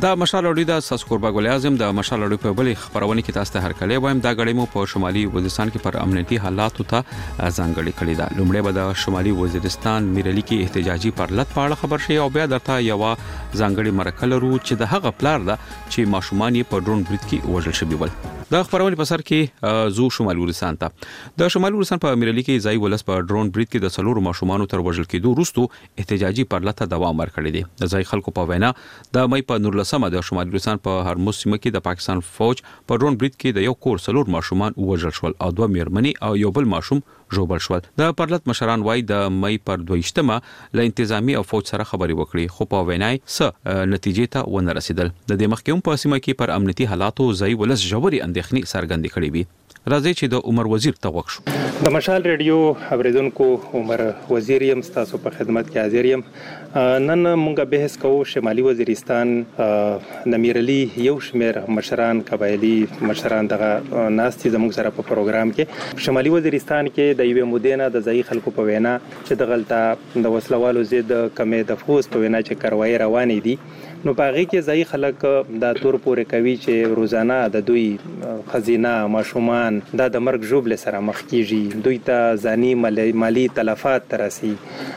دا مشال اوري د ساسکوربا ګل اعظم د مشال اوري په بلې خبرونه کې تاسو ته هر کله وایم دا غړې مو په شمالي وزیرستان کې پر امنیتي حالاتو ته ځانګړي کړی دا لومړی به د شمالي وزیرستان میرلی کې احتجاجي پرلط په اړه خبر شي او بیا درته یو ځانګړي مرکه لرو چې د هغه پلار دا چې ماشومان یې په ډرون برید کې وژل شوی ول دا خبرونه په سر کې زو شمالي وزیرستان ته د شمالي وزیرستان په میرلی کې ځای ولس په ډرون برید کې د څلورو ماشومان تر وژل کېدو وروسته احتجاجي پرلط ته دوام ورکړی دی د ځای خلکو په وینا د مې په 19 د شمالي وزیرستان په هرمز سیمه کې د پاکستان فوج په ډرون برید کې د یو کور څلور ماشومان وژل شول او دوه میرمنې او یو بل ماشوم ژوبل شول د پرلط مشران وای د مې پر 22مه ل انتظامی او فوج سره خبري وکړي خو په وینای س نتیجې ته ونه رسیدل د دې مخکوم په سیمه کې پر امنیتي حالاتو ځای ولس جوړي اندېښنې څرګندې کړې وي راځي چې د عمر وزیر ته وښو د مشال ریډیو اوریدونکو عمر وزیر یم تاسو په خدمت کې حاضر یم نن مونږه بحث کوو شمالي وزیرستان د میرلی یو شمیر مشران قبایلی مشران دغه ناستي زموږ سره په پروګرام کې شمالي وزیرستان کې د یوې مودې نه د ځای خلکو په وینا چې دغلطه د وسلوالو ضد کمې د فوز په وینا چې کاروایی روانې دي نو پاغي کې ځای خلک د تور پورې کوي چې روزانه د دوی خزینه ماشومان دا د مرګ جوړل سره مخ کیږي دوی ته ځاني مالی تلفات ترسي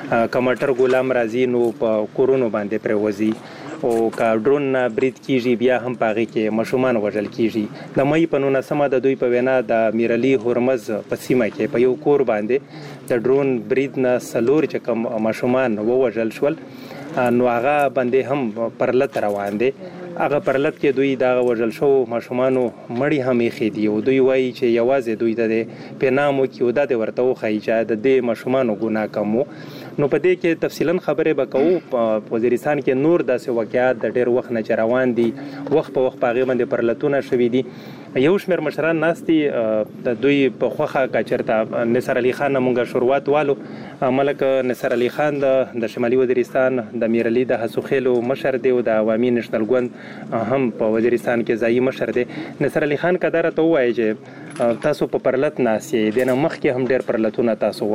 کمټر غلام رازي نو په کورونو باندې پروزي او کا ډرون برید کیږي بیا هم پاغي کې ماشومان وژل کیږي د مې په 19 د دوی په وینا د میرلی هرمز په سیمه کې په یو کور باندې د ډرون برید نه سلور چې کوم ماشومان وژل شول نو هغه باندې هم پرلط روان دي هغه پرلط کې دوی دا وژل شو ماشومانو مړی هم یې دي او دوی وایي چې یوازې دوی د پنامو کې ودا د ورته خو چې د دې ماشومانو ګناه کوم نو په دې کې تفصیلا خبره وکاو په وزیرستان کې نور داسې واقعات د ډېر وخت نه روان دي وخت په وخت پاغي باندې پرلطونه شوي دي یو شمیر مشران ناستي د دوی په خوخه کچرته نصر علي خان مونږه شروعات والو ملک نصر علي خان د شمالي وزیرستان د میرلی د حسوخیلو مشر دی او د عوامي نېشنل ګوند هم په وزیرستان کې ځای مشر دی نصر علي خان کدار ته وایي چې تاسو په پرلط ناسي دنه مخ کې هم ډېر پرلطونه تاسو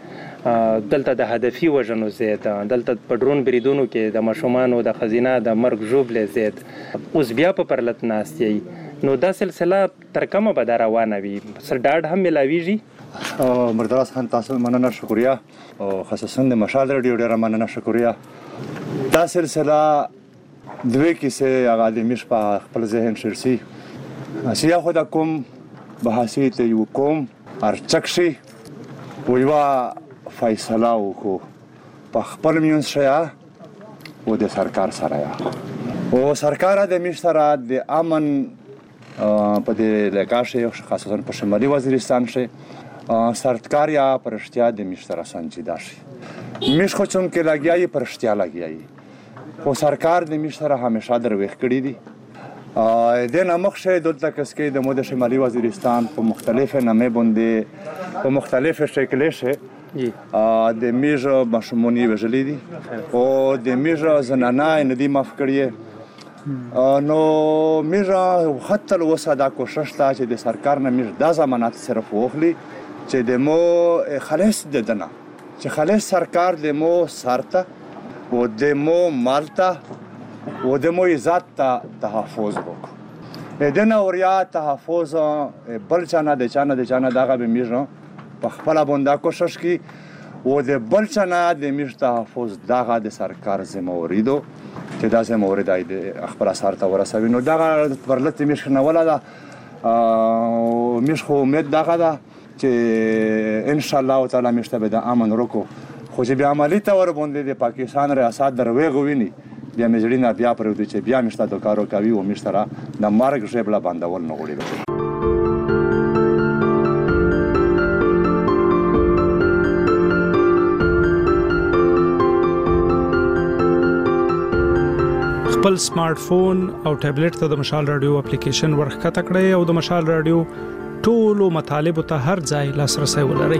وکړل دلته د هدفي وژنو زیات دلته په ډرون بریدونو کې د ماشومان او د خزینه د مرګ جوړل زیات اوس بیا په پرلط ناسي نو دا سلسله تر کومه به روانه وي سر ډاډ هم ملاويږي مردراس خان تاسو مننه شکریا او خصوصا د مشال ریډیو ډیره مننه شکریا دا سلسله دوی کیسه هغه د مش په خپل ذهن شرسي اسیا خو د کوم بحثیت یو کوم ارچکشي ویوا فیصله وکړو په خپل میون شیا او د سرکار سره او سرکار د مش سره د امن په دې لکاشه خاصه په شمالي وزیرستان کې سرکاریا پرشتیا د مش سره سنجیده شي مش خو چون کې لګیایي پرشتیا لګیایي خو سرکار د مش سره همیشه درويخ کړی دي د نمخشه دلته کسکې د مود شمالي وزیرستان په مختلفه نامې باندې په مختلفه شکل شه د میژ مشمونی وجلی دي او د میژ زنانه ندی مف کړی نو میژ حتی وسه دا کوشش تا چې د سرکار نه میژ د ضمانت صرف وخلی چې د مو خلاص ددنه چې خلاص سرکار د مو سرته او د مو مالته او د مو عزت ته تحفظ وکړو د نه اوریا تحفظ بل چانه دغه به میژ په خپل باندې کوشش کی او د بل چانه د میژ تحفظ دغه د سرکار ذمہواری دو چې دا ذمہواری د خپل اثر ته ورسوي نو دغه پرلط میژ نه ولا میژ خو امید دغه ده چې ان شاء الله تعالی میژ ته به د امن ورکو خو چې بیا عملی تور باندې د پاکستان ریاست دروي غویني بیا مجړینا بیا پرې دوی چې بیا مشته د کارو کوي او مشتره د مارګ ژبله باندول نه غوړي خپل سمارټ فون او ټابلیټ ته د مشال رادیو اپلیکیشن ورخته کړئ او د مشال رادیو ټولو مطالب ته هر ځای لاسرسي ولرئ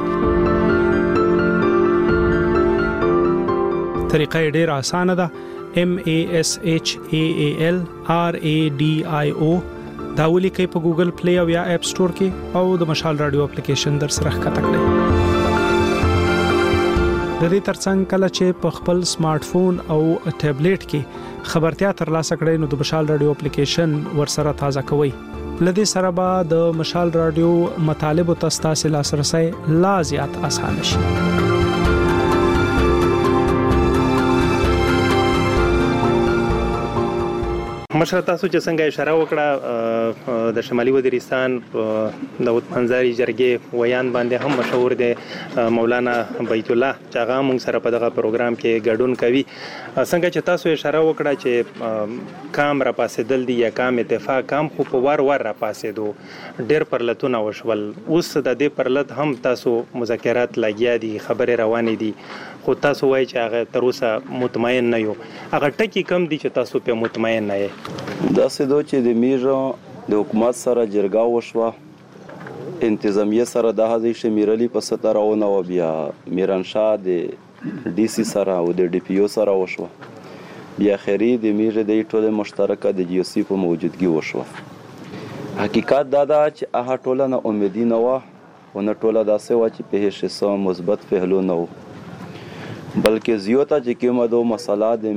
طریقه ډېر اسانه ده MASHAAL RADIO دا ولیکئ په ګوګل پلی او یا اپ سٹور کې او د مشال رادیو اپلیکیشن در سره ښکته کړئ د دې ترڅنګ کله چې په خپل سمارټ فون او ټابلیټ کې خبرتیا ترلاسه کړئ نو د مشال رادیو اپلیکیشن ورسره تازه کوئ. لدې سره به د مشال رادیو مطالب ته ستاسو لاسرسي لا زیات اسانه شي. مشر تاسو چې څنګه اشاره وکړه د شمالي وزیرستان د منځاري جرګې ویان باندې هم مشهور دی مولانا بیت الله چې هغه موږ سره په دغه پروګرام کې ګډون کوي. څنګه چې تاسو اشاره وکړه چې کام را پاسېدل دي یا کام اتفاق کام خو په وار را پاسېدو ډېر پرلتونه وشول. اوس د دې پرلت هم تاسو مذاکرات لګیا دي خبرې روانې دي خو تاسو وایي چې هغه تر اوسه مطمئن نه یو. هغه ټکي کم دي چې تاسو په مطمئن نه یې؟ داسې دو چې د میر د حکومت سره جرګه وشوه انتظامیه سره د هغې شمیرلي په سطح راونه وه بیا میرانشاه د ډي سي سره او د ډي پي او سره وشوه بیا اخري د میر د ټوله مشترکه د جي او سي په موجودګي وشوه. حقیقت دا ده چې هغه ټوله نه امیدي نه وه او نه ټوله داسې وه چې په هیڅ څه مثبت پهلو نه و بلکې زیاته چې کومه دو مسله د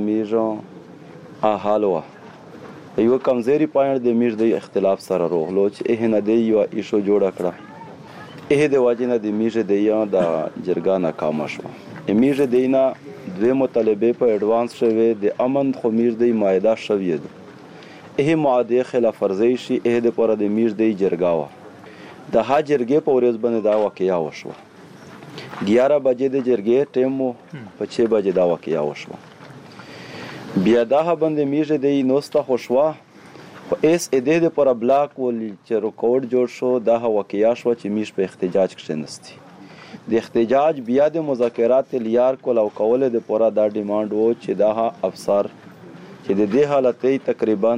میر حال وه یو کمزوري پوینټ د میر د اختلاف سره روغلو چې نه دی یو ایشو جوړ کړه د واجب نه د میر د یا د جرګه ناکامه شو. میر د نه دوه مطالبه په اډوانس شوه د امن خو میر د مائده شوی دی معاهده خلاف ورزي شي د پر د میر د جرګه وا د ها جرګې په ورځ باندې دا واقعیا وشو 11 بجې د جرګې ټیم په 6 بجې دا واقعیا وشو. بیا دا باندې میژه دی نوسته خوشوا خو اس اده د پر بلاک ول چې ریکورډ جوړ شو دا واقعیا شو چې میش په احتجاج کې نستی د احتجاج بیا د مذاکرات لیار کول او کول د پورا دا ډیماند وو چې دا افسر چې د دې حالتې تقریبا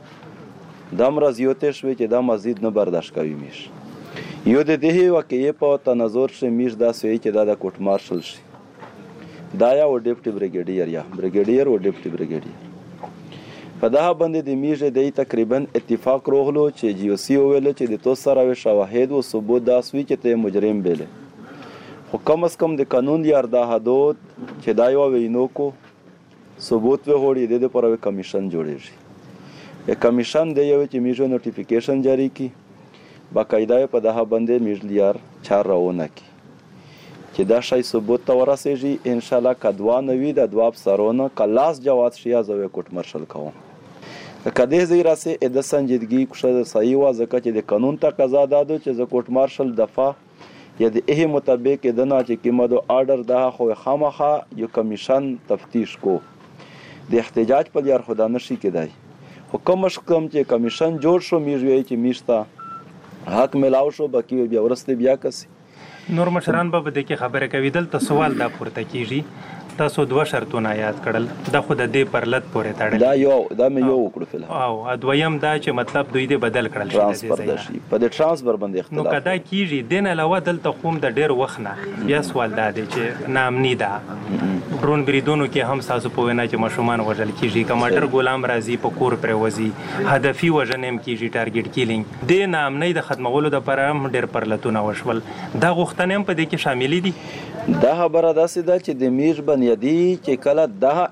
دم رضیوته شوی چې دا مزید نه برداشت کوي میش یو د دې واقعې په تناظر شه میش دا سوي چې دا د کوټ مارشل شي دا یا و ډیپټي بریګیډیر یا بریګیډیر او ډیپټي بریګیډیر په دا باندې د میژه د تقریبا اتفاق روغلو چې جی او سی ویل چې د تو سره شواهد او ثبوت دا سوي چې ته مجرم بیل خو کم از کم د قانون یار دا حدود چې دا یو وینو کو ثبوت و هوړي د پر کمیشن جوړیږي د کمیشن د یو چې میژه نوټیفیکیشن جاری کی باقاعده په دا باندې میژلیار چار راونه کی چې دا شای ثبوت ته ورسېږي ان شاء الله کدوا نوي د دواب سرونه کلاس جواز شیا زوی کوټ مرشل کوم کدی زی راسه د سنجیدګي کوشه صحیح وا زکه چې د قانون تقاضا دادو چې ز کوټ مرشل دفعه یا د مطابق د نه چې کیمدو آرډر ده خو خامخه یو کمیشن تفتیش کو د احتجاج په لار خدا نشي کېدای حکم مشکم چې کمیشن جوړ شو میږي چې میشتا حق ملاو شو باقي بیا ورسته بیا کسي نور مشران به د کې خبره کوي دلته سوال دا پورته کیږي تاسو دوه شرطونه یاد کړل دا خو د دې پرلت پورې تړل دا مې یو وکړو فلحال او دویم دا چې مطلب دوی دې بدل کړل شي په د ترانسفر باندې اختلاف نو کدا کیږي دین علاوه دلته خوم د ډېر وخت نه بیا سوال دا دی چې نامنی دا ډرون بریدونو کې هم تاسو په وینا چې مشومان وژل کیږي کماټر غلام رازي په کور پر وزي هدفي وژنم کیږي ټارګټ کیلینګ د نامنی د ختمولو د پر هم ډېر پرلتونه وشول دا غوښتنې هم په دې کې شامل دي. دا خبره داسې ده چې د میر بنیادی چې کله دا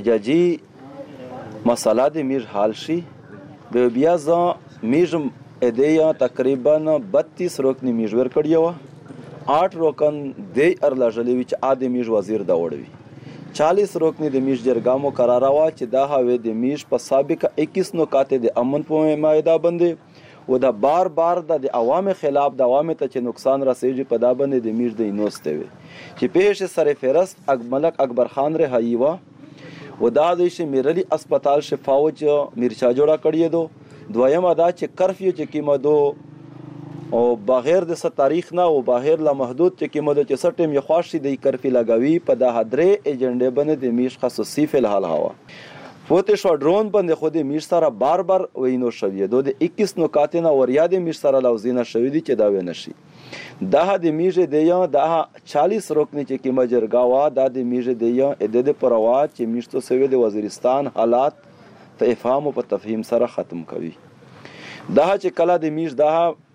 احتجاجي مسله د میر حال شي بیا ځا میر ادیا تقریبا 32 رکن میر ور کړی و 8 رکن د ارلاجلی چې ا د میر وزیر دا وړوي 40 رکن د میر جرګه مو قرار وا چې دا هوی د میر په سابقه 21 نکات د امن په مایده باندې و دا بار د عوام خلاف د عوام ته چې نقصان رسیږي په دا باندې د میر د اینوسته وي چې پیش سره فرست ملک اکبر خان رهایی وا و دا د شمیرلی اسپیټال شفاوچ میرچا جوړا کړی دو دویم ادا چې کرفیو چې کیمه دو او بغیر د تاریخ نه او بغیر لا محدود چې کیمه دو چې سټیم یو خاصی د کرفی لګاوی په د حدرې ایجنډې باندې د میش خصوصي فلحال هوا فوت شو ډرون باندې خو د میر سره بار وینو شوی دو د 21 نکات نه وریا د میر سره لوزینه شوی دي چې دا و نشي دا د میژه دی یا دا 40 رکن چې کی مجرګا وا دا د میژه دی یا د پروا چې میشتو سوی د وزیرستان حالات په افهام او په تفهیم سره ختم کوي دا چې کله د میژ دا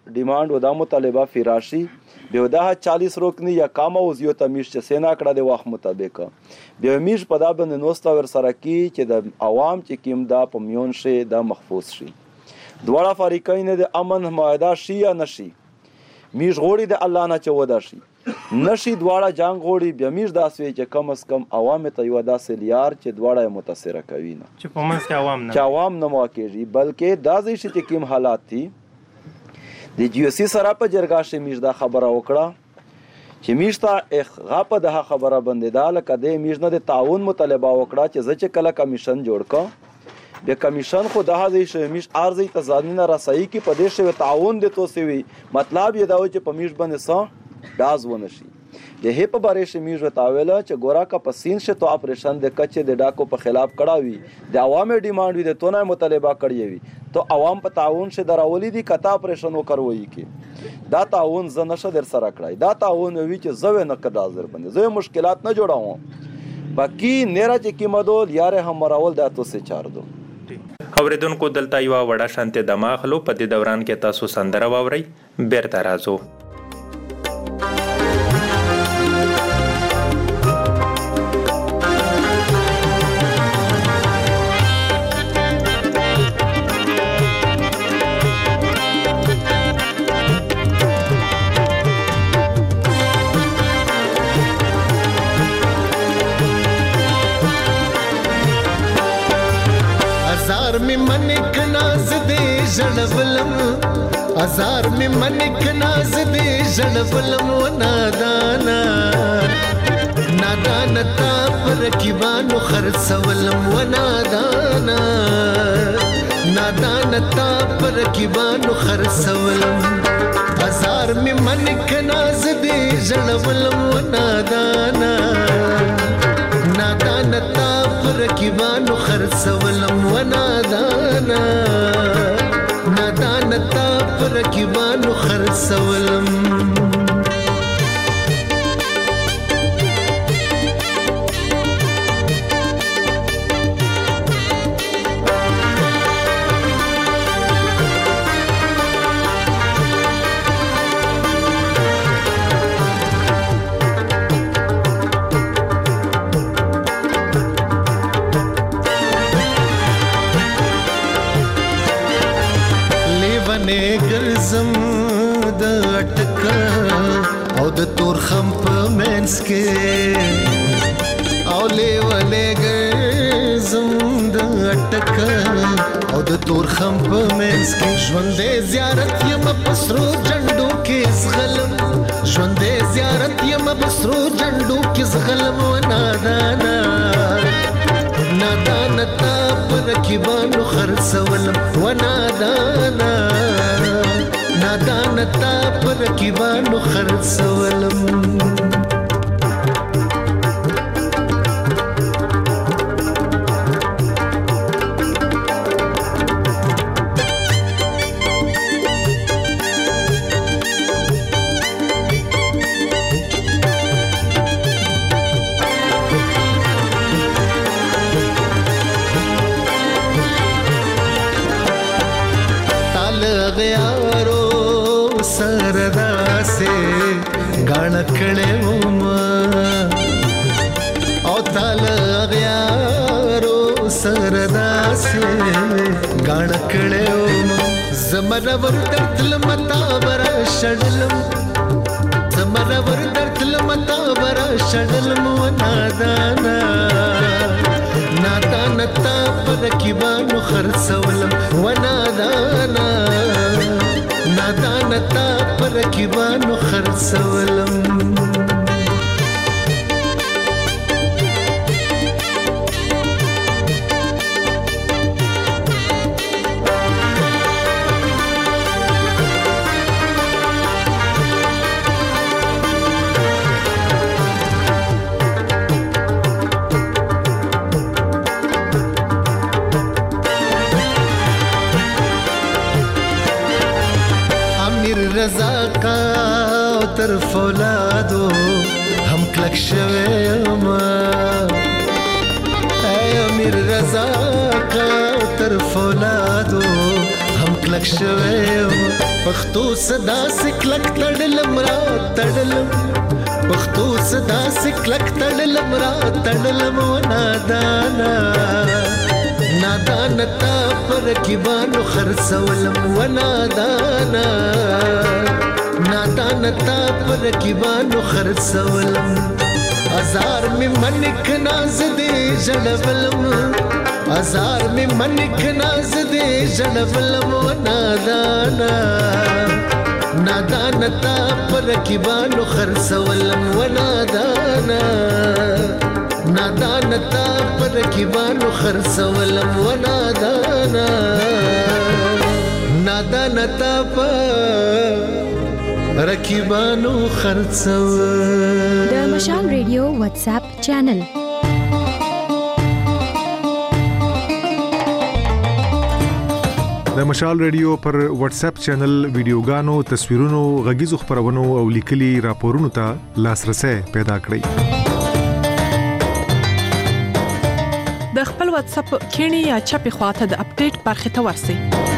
demand و دا مطالبه فراشي به دا 40 رکنی یا کام او یو تمیش چې سینا کړه د وخت مطابق به میش په دا باندې نوستا ور سره کی چې د عوام چې کیم دا په میون شي دا محفوظ شي دواړه فریقین د امن معاهده شي یا نشي میش غوړي د الله نه چودا شي نشي دواړه جنگ غوړي بیا میش داسوي چې کم از کم عوام ته یو داسې لیار چې دواړه متاثر کوي نه چې په منځ کې عوام نه موکیږي بلکې دا ځي چې کوم حالات دي د جی سی سره په جرګه شي میش دا خبره وکړه چې میش ته غاپه د خبره بندې دا لکه د میش نه د تعاون مطالبه وکړه چې زه چې کله کمیشن جوړ کړم به کمیشن خو د هغه شی میش ارزي تزانینه رسایي کې په دې شی تعاون د توسوي مطلب یې دا و چې په میش باندې سا داز ونشي د هپ باره شمیز وتاویلا چې ګورا کا پسین شه تو اپریشن د کچ د ډاکو په خلاف کړاوي د عوامي ډیماند وي د تونه مطالبه کړی وي تو عوام په تعاون شه دراولي دي کتا اپریشن وکړوي کی دا تعاون ز نشه در سره کړای دا تعاون وی چې زوی نه کډ حاضر باندې زوی مشکلات نه جوړاو باقی نیرا چې کیمدول یاره هم راول د تو سه چار دو اوریدونکو دلته یو وړه شانته دماغلو په دې دوران کې تاسو سندره واوري بیرته راځو ازار می منک ناز دې ژړولم و نادانا نادانا تا پر کیبانو خرڅولم و نادانا نادانا تا پر کیبانو خرڅولم ازار می منک ناز دې ژړولم و نادانا نادانا تا پر کیبانو خرڅولم و نادانا نادانا تا پر کیبانو خرڅولم ګرځم د اٹکا او د تور خم په منس کې او لیوالې ګرځم د اٹکا او د تور خم په منس کې ژوندې زیارت یم پسرو جنډو کې زغلم ژوندې زیارت یم پسرو جنډو کې زغلم و نادانا نادانا تا پر کیبانو خرڅولم و نادانا نادانا تا پر کیبانو خرڅولم کړه وما او تعالی غیارو سردا سے غاڼ کړه وما زمره ور درتل متا برا شړلم زمره ور درتل متا برا شړلم و نادانا نادانا تا پر کیبانو خرڅولم و نادانا نادانا تا پر کیبانو خرڅولم رضا کا تر فولادو هم کلک شوه ما اے امیر رضا کا تر فولادو هم کلک شویم پښتو صدا سے کلک تړلم را تړلم پښتو صدا سے کلک تړلم را تړلم نادانا نادانا تا پر کیبانو خرڅولم و نادانا نادانا تا پر کیبانو خرڅولم ازار می منک ناز دې جړولم ازار می منک ناز دې جړولم و نادانا نادانا تا پر کیبانو خرڅولم و نادانا نادانا تا پر کیبانو خرڅولم و نادانا نادانا تا پر کیبانو خرڅولم. د مشال ریډیو واتس اپ چینل د مشال ریډیو پر واتس اپ چینل ویډیوګانو، تصویرونو، غږیزو خبرونو او لیکلي راپورونو ته لاسرسي پیدا کړئ. د خپل واتس اپ کینی یا چپی خواته د اپډیټ برخه ته ورسئ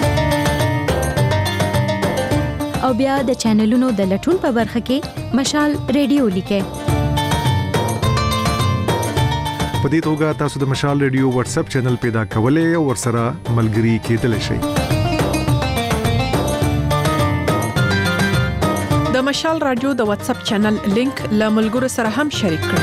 او بیا د چینلونو د لټون په برخه کې مشال ریډیو لیکئ. په دې توګه تاسو د مشال ریډیو واتس اپ چینل پیدا کولای او ورسره ملګري کېدلی شئ. د مشال رادیو د واتس اپ چینل لینک له ملګرو سره هم شریک کړئ.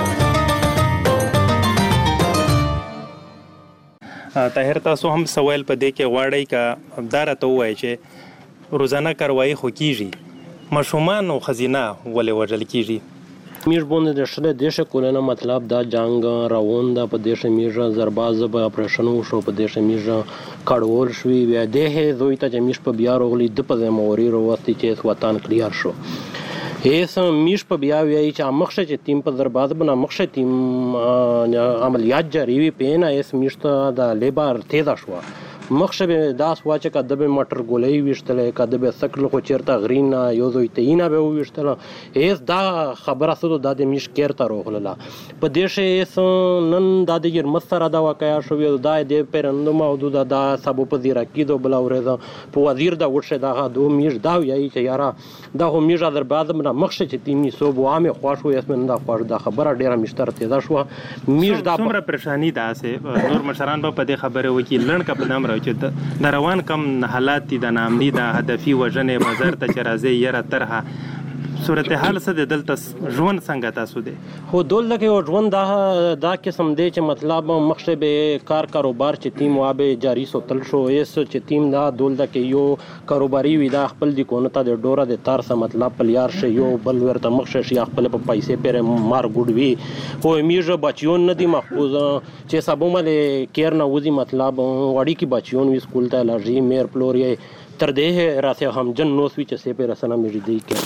طاهر تاسو هم سوال په دې کې غواړئ کا دارته وایي چې روزانه کاروایی خو کیږي مشومان او خزینه ولې وجل کیږي میش باندې د شله دیشه کولنه مطلب دا جنگ روان دا په دیشه میژه زرباز به اپریشن وشو په دیشه میژه کډول شوی بیا ده زوی ته میش په بیا روغلی د په موري وروستي چې وطن کلیر شو ایس میش په بیا وی چې مخشه چې تیم په زرباز بنا مخشه تیم عملیات جاری وی پین ایس میش ته د لیبر تیزا شو مخشه داس واچ کده به مټر ګولې وشتله کده به سکل خو چیرته غرینا یو زوی تینا به وشتله ایس دا خبره سره د میش کېرته روغله په دیشه ایس نن د دې مسره دا واقعیا شو دا د پیرندو موجود دا سبو په زیرا کېدو بل اورزه په وزیر دا وشه دا دو میش دا یی چې یاره دا هم میش در بعد من مخشه چې تیمی سو بو عامه خوښ وي اسمن دا خوښ دا خبره ډیره مشتر تیزا شو میش دا څومره پریشانی ده سه نور مشران په دې خبره وکي لړ کپدام چې د روان کم حالات دي د نامني د هدفي وجنې بازار ته چرازي یره طرحه صورتحال څه د دلته ژوند څنګه تاسو دي خو دلته کې ژوند دا قسم دی چې مطلب مخشه به کاروبار چې تیم وابه جاری سوتل شو ایس چې تیم دا دلته کې یو کاروباري وي دا خپل دي کونه ته د ډوره د تار سره مطلب پلیار شي یو بل ورته مخشه شي خپل په پیسې پر مار ګډ وي خو میژه بچیون نه دي محفوظ چې سبو مل کیر نه وځي مطلب وړي کې بچیون وي سکول ته لارجی میر پلوري تر دې راته هم جن نو سوي چې سه پر سره مې دي کې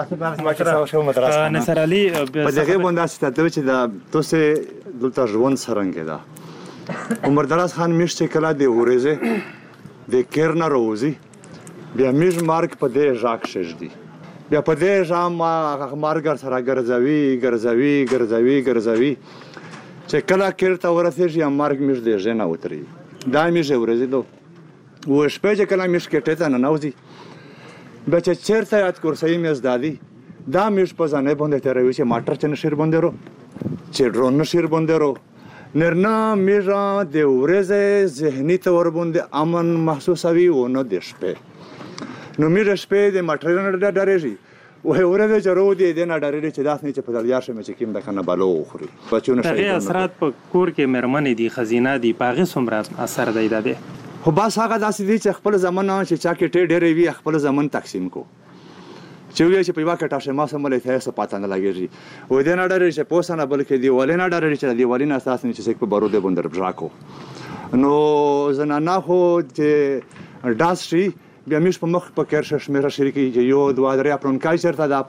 نصر علي په دغه باندې ستاسو چې دا توسه دلته ژوند سرنګ دا عمر دراز خان میشته کلا دی ورزه د کیرنا روزي بیا میش مارک په دې ژاک شجدي بیا په دې ژام مارګر سره ګرځوي چې کلا کیرته ورسېږي مارک میش دې ژنه وتري دا میش ورزه دو و شپه چې کله میش کېټه نه نوځي به چې چیرته یاد کورسې میز دادی دا میش په ځانې باندې تروي چې ماټر چې نشیر باندې رو چې ډرون نشیر باندې رو نرنا میرا د ورځې ذهني تور باندې امن محسوسوي و نه د شپه نو میرا شپه د ماټر نه ډارېږي وه ورته چرو دي د نه ډارېږي چې داس نه چې په ځل شمه چې کیم د کنه بالو خوري بچونه شي اثرات په کور کې مرمنې دي خزینه دي پاغه سمرا اثر دی ده خو بس هغه داسې دي چې خپل زمانه چې چا کې ټې ډېرې وي خپل زمون تقسیم کو چې وی چې په واکه تاسو ما سم له تاسو پاتې نه لګیږي و دې نه ډېرې چې پوسانه بلکې دیوالې نه ډېرې چې دیوالې نه اساس نه چې په بارو دې بندر بژاکو نو زنانه خو چې داسري بیا مش په مخ په کېرشه شمیره شریکي یو دوه درې اپلونکای چرته دا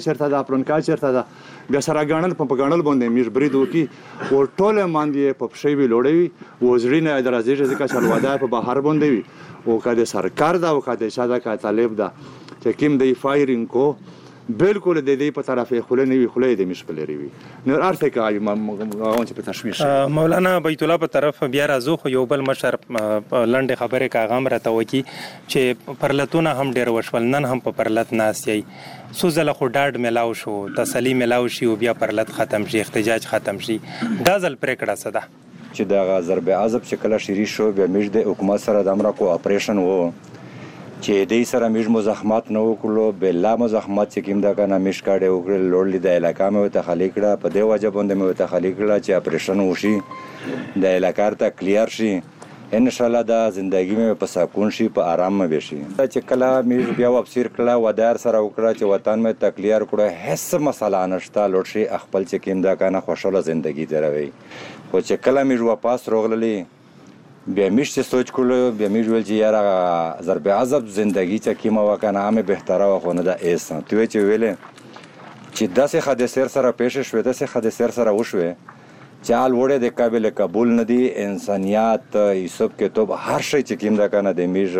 بیا سره غاڼل په غاڼل باندې مش بریدو کی او ټوله ماندې په شی وی لوړوي وزرینه درازي ځکه چې الودا په بهر باندې وي او کده سرکار دا او کده شاده کا طالب دا چې کیم دی فایرینګ کو بالکل د دې په طرف خله نه وي خله د مش په لري وي نو ارته کوي ما چې په تشویش مولانا بیت الله په طرف بیا راځو خو یو بل مشر لنډه خبره کاغام راته وکی چې پرلتونه هم ډیر وشول نن هم په پرلت ناسي سوزله خو ډاډ ملاو شو تسلی ملاو شي او بیا پرلت ختم شي احتجاج ختم شي دا ځل پریکړه صدا چې دا ضرب عذاب چې کله شری شو بیا موږ د حکومت سره د امر کو اپریشن وو چې دې سره موږ مزاحمت نه وکړو بلا مزاحمت چې کوم دا کنه موږ کاډه وکړل لوړلې د علاقې مې ته خالی کړه په دې وجه باندې مې ته خالی کړه چې اپریشن وشي د علاقې ته کلیر شي ان شاء الله دا ژوندۍ مې په سکون شي په آرام مې شي چې کله موږ بیا واپسیر کړه ودار سره وکړه چې وطن مې تکلیر کړه هیڅ مسله نشته لوړ شي خپل چې کوم دا کنه خوشاله ژوندۍ تیروي خو چې کله موږ واپس راغللې بیا میشته سوچ کولو بیا میج ول چې یاره ضرب عذاب زندگی چې کیما وکنه همه بهتره وخونه ده ایسا تو چې ویلې چې داسې حادثه سره پیښ شوه داسې حادثه سره وشوه چې حال وړه د قابل قبول ندي انسانيت یوسف کې تو هر شي چې کیم دا کنه د میج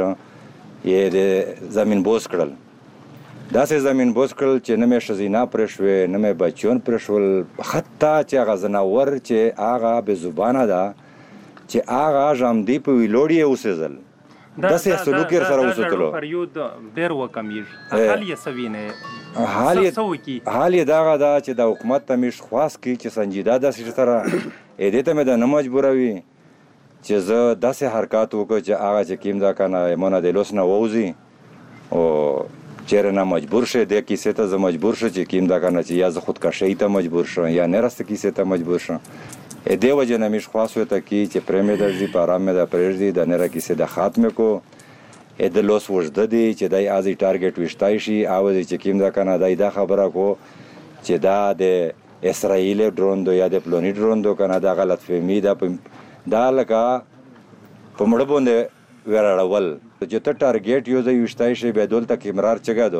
یې د زمين بوس کړل داسې زمين بوس کړل چې نه مې شزینا پر شوه نه مې بچون پر شول حتی چې غزناور چې هغه به زبانه ده چې هغه جام دی په ویلوړی اوسېزل داسې سلوک سره وسوتلو پریود ډیر وکمیږي حال یې سوینه حال یې داغه دا چې د حکومت ته مش خواست کی چې سنجیده داسې سره اې دې ته مې د نه مجبوروي چې زه داسې حرکت وکړم چې هغه چې کیم دا کنه مونږ د لوس نه ووزي او چیرې نه مجبور شه د کیسه ته زه مجبور شه چې کیم دا کنه چې یا زه خودکشي ته مجبور شم یا نه راست کیسه ته مجبور شم دې وجه نه مش خاصه ته کی چې پرمه درځي پارام مې د پرېږدي د نه را کیسه د خاتمه کو د لوس وجد دي چې دای ازي ټارګټ وشتای شي او چې کیم دا کنه دای دا خبره کو چې دا د اسرائیل ډرون دو یا د پلونی ډرون دو کنه دا غلط فهمي دا لکه په مړ باندې ورړول چې ته ټارګټ یو ځای وشتای شي به دولت کیمرار چګا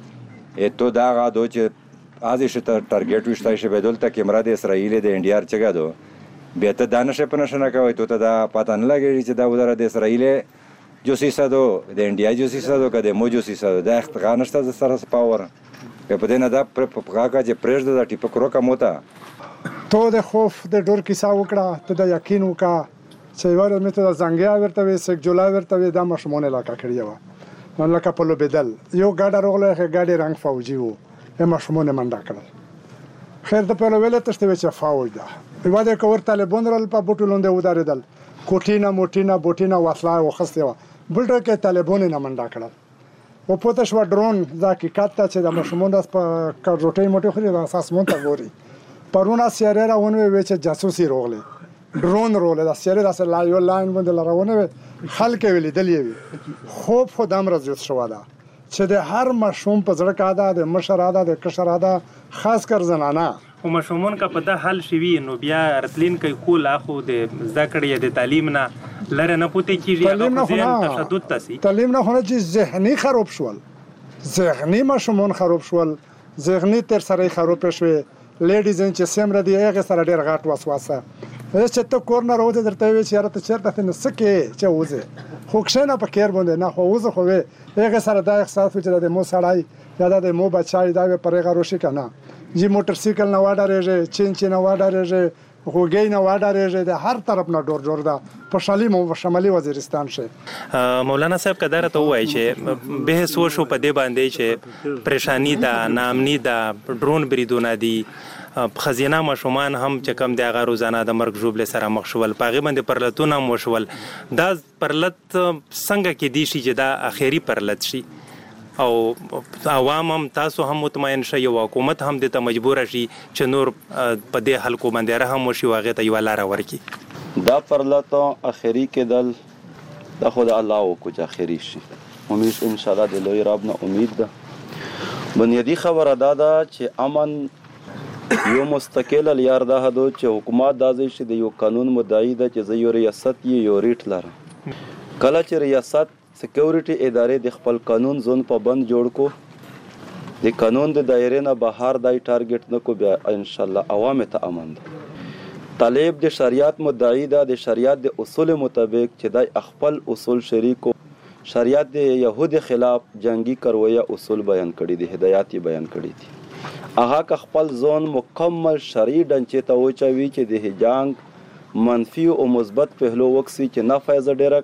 دو تو دا غا دو چې ازي شته ټارګټ وشتای شي به دولت کیمرا د اسرائیل د انډیار چګا دو بیا ته دانش په نشنه کوي ته دا پته نه لګي چې دا ودره د اسرائیل جو سیسادو د انډیا جو سیسادو کده مو جو سیسادو دا اختغار نشته د سره پاور په دې نه دا په پغاکا چې پرېږده د ټیپ کروکا موتا ته د خوف د ډور کیسه وکړه ته د یقین وکا چې ور مې ته ځنګیا ورته وې سک جولا ورته وې دا مشمونه علاقہ کړی و نو لکه په لو بدل یو ګاډه روغله ګاډي رنگ فوجي وو هم مشمونه منډه کړل خیر د په لو ویل ته چې فوج ده په واده کور طالبان رل په بوټو لوند ودارېدل کوټینا موټینا بوټینا وسلا وخسته و بلډر کې طالبان نه منډه کړل او پته شو ډرون ځکه کاته چې د مشمونه په کروټي موټي خوري د اساس مونته ګوري پرونه سیاره راونه وې چې جاسوسي روغله ډرون روله د سیاره د لا یو لاین باندې لراونه خلک ویل دلې خوب خدام رضیت شو دا چې د هر مشوم په زړه کې ادا د مشر ادا د کشر ادا خاص کر زنانه او مشومون کا په د حل شوی نو بیا رتلین کوي خو لا خو د ذکرې د تعلیم نه لره نه پوتې کیږي هغه تشدد تاسي تعلیم نه هونه چې ذهني خراب شول ذهني مشومون خراب شول ذهني تر سره خراب شوه لیډیز چې سیمره دی هغه سره ډیر غاټ وسواسه چې ته کورنر وته درته وی چې راته چیرته نه سکه چې وځه خو کښنه په کیر باندې نه خو وځه خو هغه سره دا احساس چې د مو سړای یا د مو بچای دا پرېغه روشي کنه جی موټر سایکل نه واډارېږي چین نه واډارېږي خوګي نه واډارېږي د هر طرف نه ډور دا په شمالي وزیرستان شه مولانا صاحب قدرت وای چې به سوچو په دې باندې چې پریشانی دا نامنی دا ډرون بریدونه دي خزینه مشومان هم چې کم د هغه روزانه د مرګ جوړل سره مخشول پاغي باندې پرلتونه مشول دا پرلت څنګه کې دي چې دا اخیری پرلت شي او عوام هم تاسو هم مطمئن شئ او حکومت هم د ته مجبور شي چې نور په دې حلقو باندې رحم وشي واغې ته یو لار ورکی دا پرلت اخیری کې دل د خدای الله او کو چې اخیری شي امید ان شاء الله د لوی رب نه امید ده بنیادی خبره ده چې امن یو مستقل لیار ده هدو چې حکومت دازې شي د یو قانون مدعی ده چې زه یو ریاست یو ریټ لرم کله چې ریاست سکیورټي ادارې د خپل قانون زون پابند جوړ کو د قانون د دایره نه بهر دای ټارګټ نه کو بیا ان شاء الله عوام ته امن ده طالب د شریعت مدعی ده د شریعت د اصول مطابق چې دای خپل اصول شریکو شریعت د یهود خلاف جنگی کرویه اصول بیان کړي دي، هدایات بیان کړي دي. هغه که خپل ځون مکمل شرعي ډنچې ته وچوي چې د جنگ منفي او مثبت پهلو وکسي چې نفع یې ډیره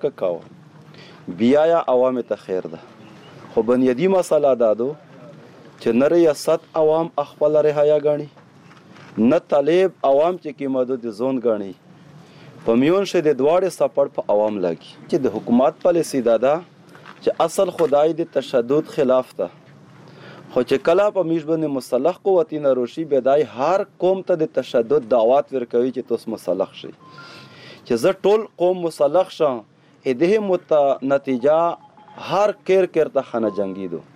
کاوه، بیا یا عوام ته خیر ده. خو بنیادی مسله دا ده چې نه ریاست عوام خپل رهایا غاڼي، نه طالب عوام چې کیمادو د ځون غاڼي. په میون شه د دواړه سپړ په عوام لاګي چې د حکومت پالیسی دا ده چې اصل خدای د تشدد خلاف ده، خو چې کله په میش باندې مسلح قوتونه روشي بدای هر قوم ته د تشدد دعوت ورکوي چې تاسو مسلح شئ، چې زه ټول قوم مسلح شم. اده نتیجه هر کیر ته خانه جنگی دو،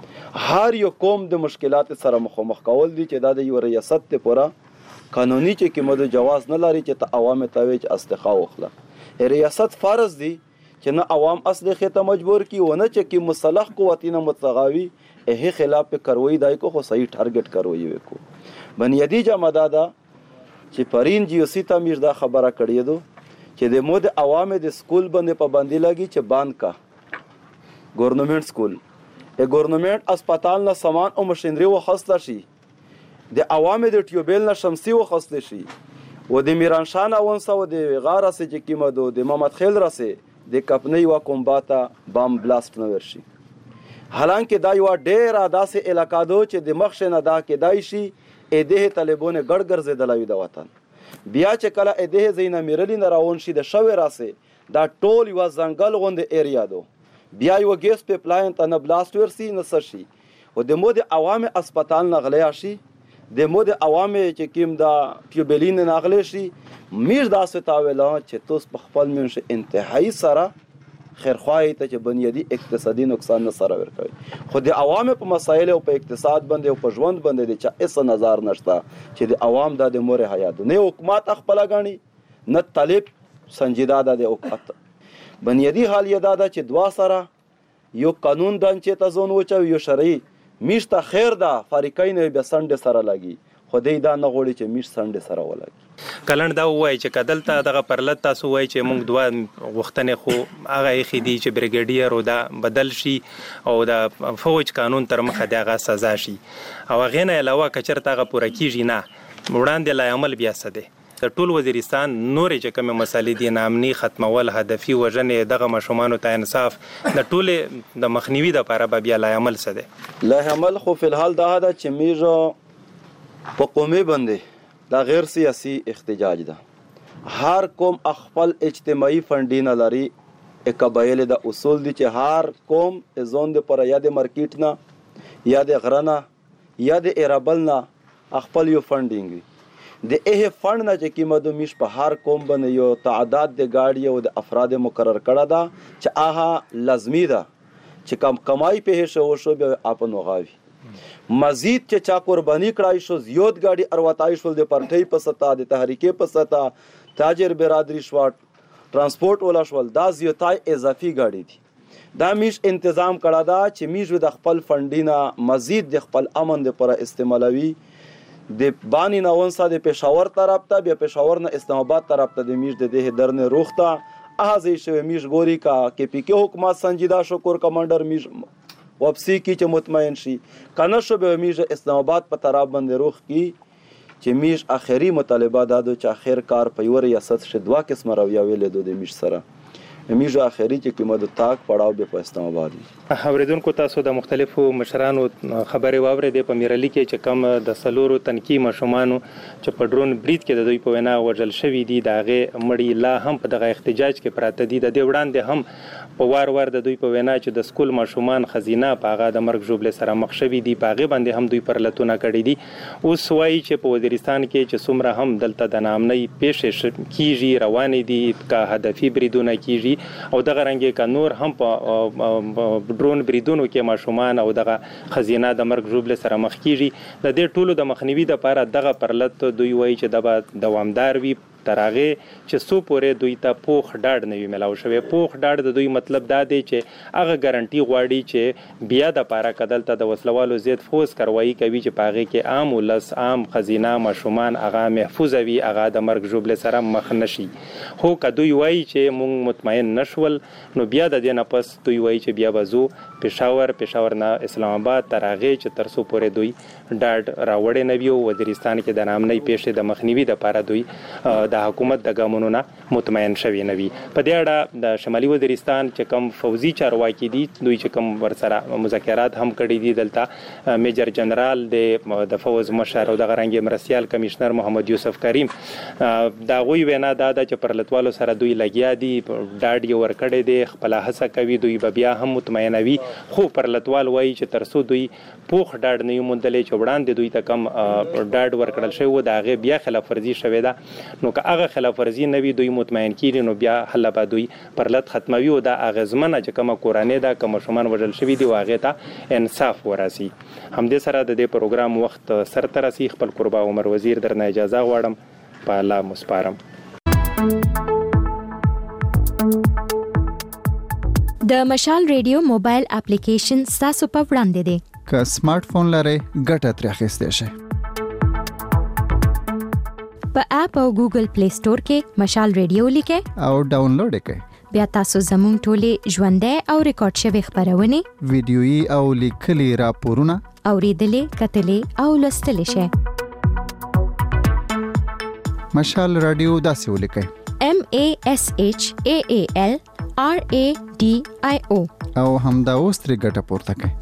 هر یو قوم د مشکلات سره مخامخ کول دي چې دا د یو ریاست ته پورا قانوني چې کومه جواز نه لري چې ته عوام ته وی چې استخا وخله. ریاست فرض دی چې نه عوام اصل خته مجبور کی ونه چې کی مسلح قوتینه متغاوی هغه خلاف په کاروي دای کو خو صحیح ټارګټ کاروي وکړو. بنیادی جماعت دا چې پرین جیوسی ته میر دا خبره کړی دو چې د مود عوام د سکول باندې پابندی لګي چې باند کا گورنمنت سکول گورنمنت اسپیټال نه سامان او مشینری وخصله شي، د عوام د ټیوبل نه شمسي وخصله شي، و د میرانشان اونسه و د غاره سه چې کیمه دو د محمد خیل راسه د کپنی و کومباتا بام بلاست نه ورشي. حالانکه دا یو ډیر داسې علاقه دو چې د مخ نه دا کېدای شي اده طالبونه ګړ ګرځیدلوي د وطن. بیا چې کله اده زینه میرلی نه راون شي د شوې راسه دا ټول یو ځنګل غوند ایریا دو، بیا یو ګیس پیپ لاین ته نه بلاست ورسي نه سشي، او د مود عوام اسپیټال نه غلیا شي، د مود عوام چې کیم دا ټیوبلین نه غلې شي. میر دا ستاویلا چې توس په خپل منش انتهایی سره خیرخواهی ته چې بنیادی اقتصادي نقصان نه سره ورکوي، خو د عوام په مسایل او په اقتصاد باندې او په ژوند باندې د چا هیڅ نظر نشته چې د عوام د مور حیات نه حکومت خپل غاڼي نه طالب سنجیده ده د حکومت. بنیادی حال یې دا ده چې دوا سره یو قانون دانچې ته ځون وچو یو شرعي میشته خیر ده فریقین به سنډ سره لګي، خدای دا نه غوړي چې میش سنډ سره ولګي. کلن دا وای چې کدل ته دغه پرلت تاسو وای چې موږ دوه وختنه خو هغه خېدي چې بریګیډیر او دا بدل شي او دا فوج قانون تر مخه دغه سزا شي، او غیر نه علاوه کچرته هغه پوره کیږي نه وړاندې لا عمل بیا سده د ټول وزیرستان نورې چې کومه مسالې دي نامني ختمول هدفي وژنې دغه مشومان ته انصاف د ټول د مخنیوي د لپاره بیا لا عمل سده. لا عمل خو په الحال دا ده چې میرو په قومي باندې دا غیر سیاسي احتجاج ده. هر قوم خپل اجتماعي فندینه لري، قبایل د اصول دي چې هر قوم ځون د پر یا د مارکیټ نه یا د غرنه یا د ایرابل نه خپل یو فندینګ وي. د اه فند نه چې کیمه د میش په هر قوم باندې یو تعداد د گاډي او د افراد مقرر کړه ده چې آها لازمی ده چې کم کمای په شو شو به اپن وغاوي. مزید چې چا قرباني کړای شو زیات گاډي ارواتای شو د پرټي په ستا د تحریکې په ستا تاجر برادری شوات ترانسپورت ولا شول دا زیاتای اضافي گاډي دي. دا میش تنظیم کړه ده چې میش د خپل فندینه مزید د خپل امن لپاره استعمالوي. د بانی ناونسا د پېښور طرف ته بیا پېښور نه اسلام آباد طرف ته د میش د ده درنه روخته اهازي شوی میش ګوري کا کې پی کې حکومت سنجیدا شکر کمانډر میش واپسی کی چې مطمئن شي کنه شو به میش اسلام آباد په طرف باندې روخ کی چې میش اخري مطالبه دادو چې اخر کار په یو ریاست شه دوا قسم راویا ویل د میش سره میش اخري چې کومه د تاک پړاو به په اسلام آباد. اوریدونکو تاسو د مختلفو مشرانو خبرې واورېدې په میرالي کې چې کم د سلورو تنکي مشومانو چې په ډرون برید کې د دوی په وینا وژل شوي دي دغه مړی لا هم په دغه احتجاج کې پراته دي. د دې وړاندې هم په وار د دوی په وینا چې د سکول مشومان خزینه په هغه د مرګ ژوبل سره مخ شوي دي، په هغه باندې هم دوی پرلتونه کړي دي. اوس وایي چې په وزیرستان کې چې څومره هم دلته د نامنۍ پیښې کیږي روانې دي کا هدفي بریدونه کیږي او دغه رنګه کا نور هم په ډرون بریدونو کې ماشومان او دغه خزینه د مرګ ژوبل سره مخ کیږي. د دې ټولو د مخنیوي لپاره دغه پرلت دوی وایي چې د دوامدار وي تر هغه چې سو پورې دوی ته پوخ ډاډ نه وي ملاو شوی. پوخ ډاډ د دوی مطلب دا دی چې هغه ګارانټي غواړي چې بیا د پاره کدل ته د وسلوالو زیات فوز کاروایی کوي چې پاغه کې عام ولس عام خزینه مشومان هغه محفوظ وي هغه د مرګ جوړل سره مخ نشي. خو کدوې وایي چې مونږ مطمئن نشول نو بیا د دې نه پس دوی وایي چې بیا بزو پېښور نه اسلام آباد تر هغه چې تر څو پورې دوی ډاډ راوړې نه وي. وزیرستان کې د نامنۍ پیښې د مخنیوي لپاره دوی د حکومت د ګامونو نه مطمئن شوي نه وي. په دې اړه د شمالي وزیرستان چې کوم فوزي چارواکي دي دوی چې کوم ورسره مذاکرات هم کړي دي دلته میجر جنرال د فوز مشر او د غرنګ مرستيال کمشنر محمد یوسف کریم دا غوي وینا دا چې پرلتوالو سره دوی لګیا دي ډاډ یې ورکړي دي خپل هڅه کوي دوی بیا هم مطمئنوي. خو پرلتوال وایي چې ترسو دوی پوخ ډاډ نه موندلې چې وړاندې دوی ته کم ډاډ ورکړل شوی و دا هغه بیا خلاف ورزي شوی ده. نو که هغه خلاف ورزي نه وي دوی مطمئن کیږي نو بیا حل به دوی پرلت ختموي او دا اغزمنه چې کومه کورانه ده کوم شومان وژل شوی دی واغه ته انصاف وراسي. همدې سره د دې پروګرام وخت سر ترسي. خپل قربا عمر وزیر درنه اجازه غواړم په الله مسپارم. د مشال ریډیو موبایل اپلیکیشن تاسو په وړاندې دی. که سمارټ فون لرئ ګټه ترې اخیستی شئ. په اپ او ګوګل پلی سٹور کې مشال ریډیو لیکئ او ډاونلوډ کړئ. بیا تاسو زموږ ټولې ژوندۍ او ریکارډ شوی خبرونه ویډیويي او لیکلي راپورونه اوریدلې کتلې او لوستلې شئ. مشال رادیو داسې ولیکئ MASHAAL RADIO او همدا اوس ترې ګټه پورته کړئ.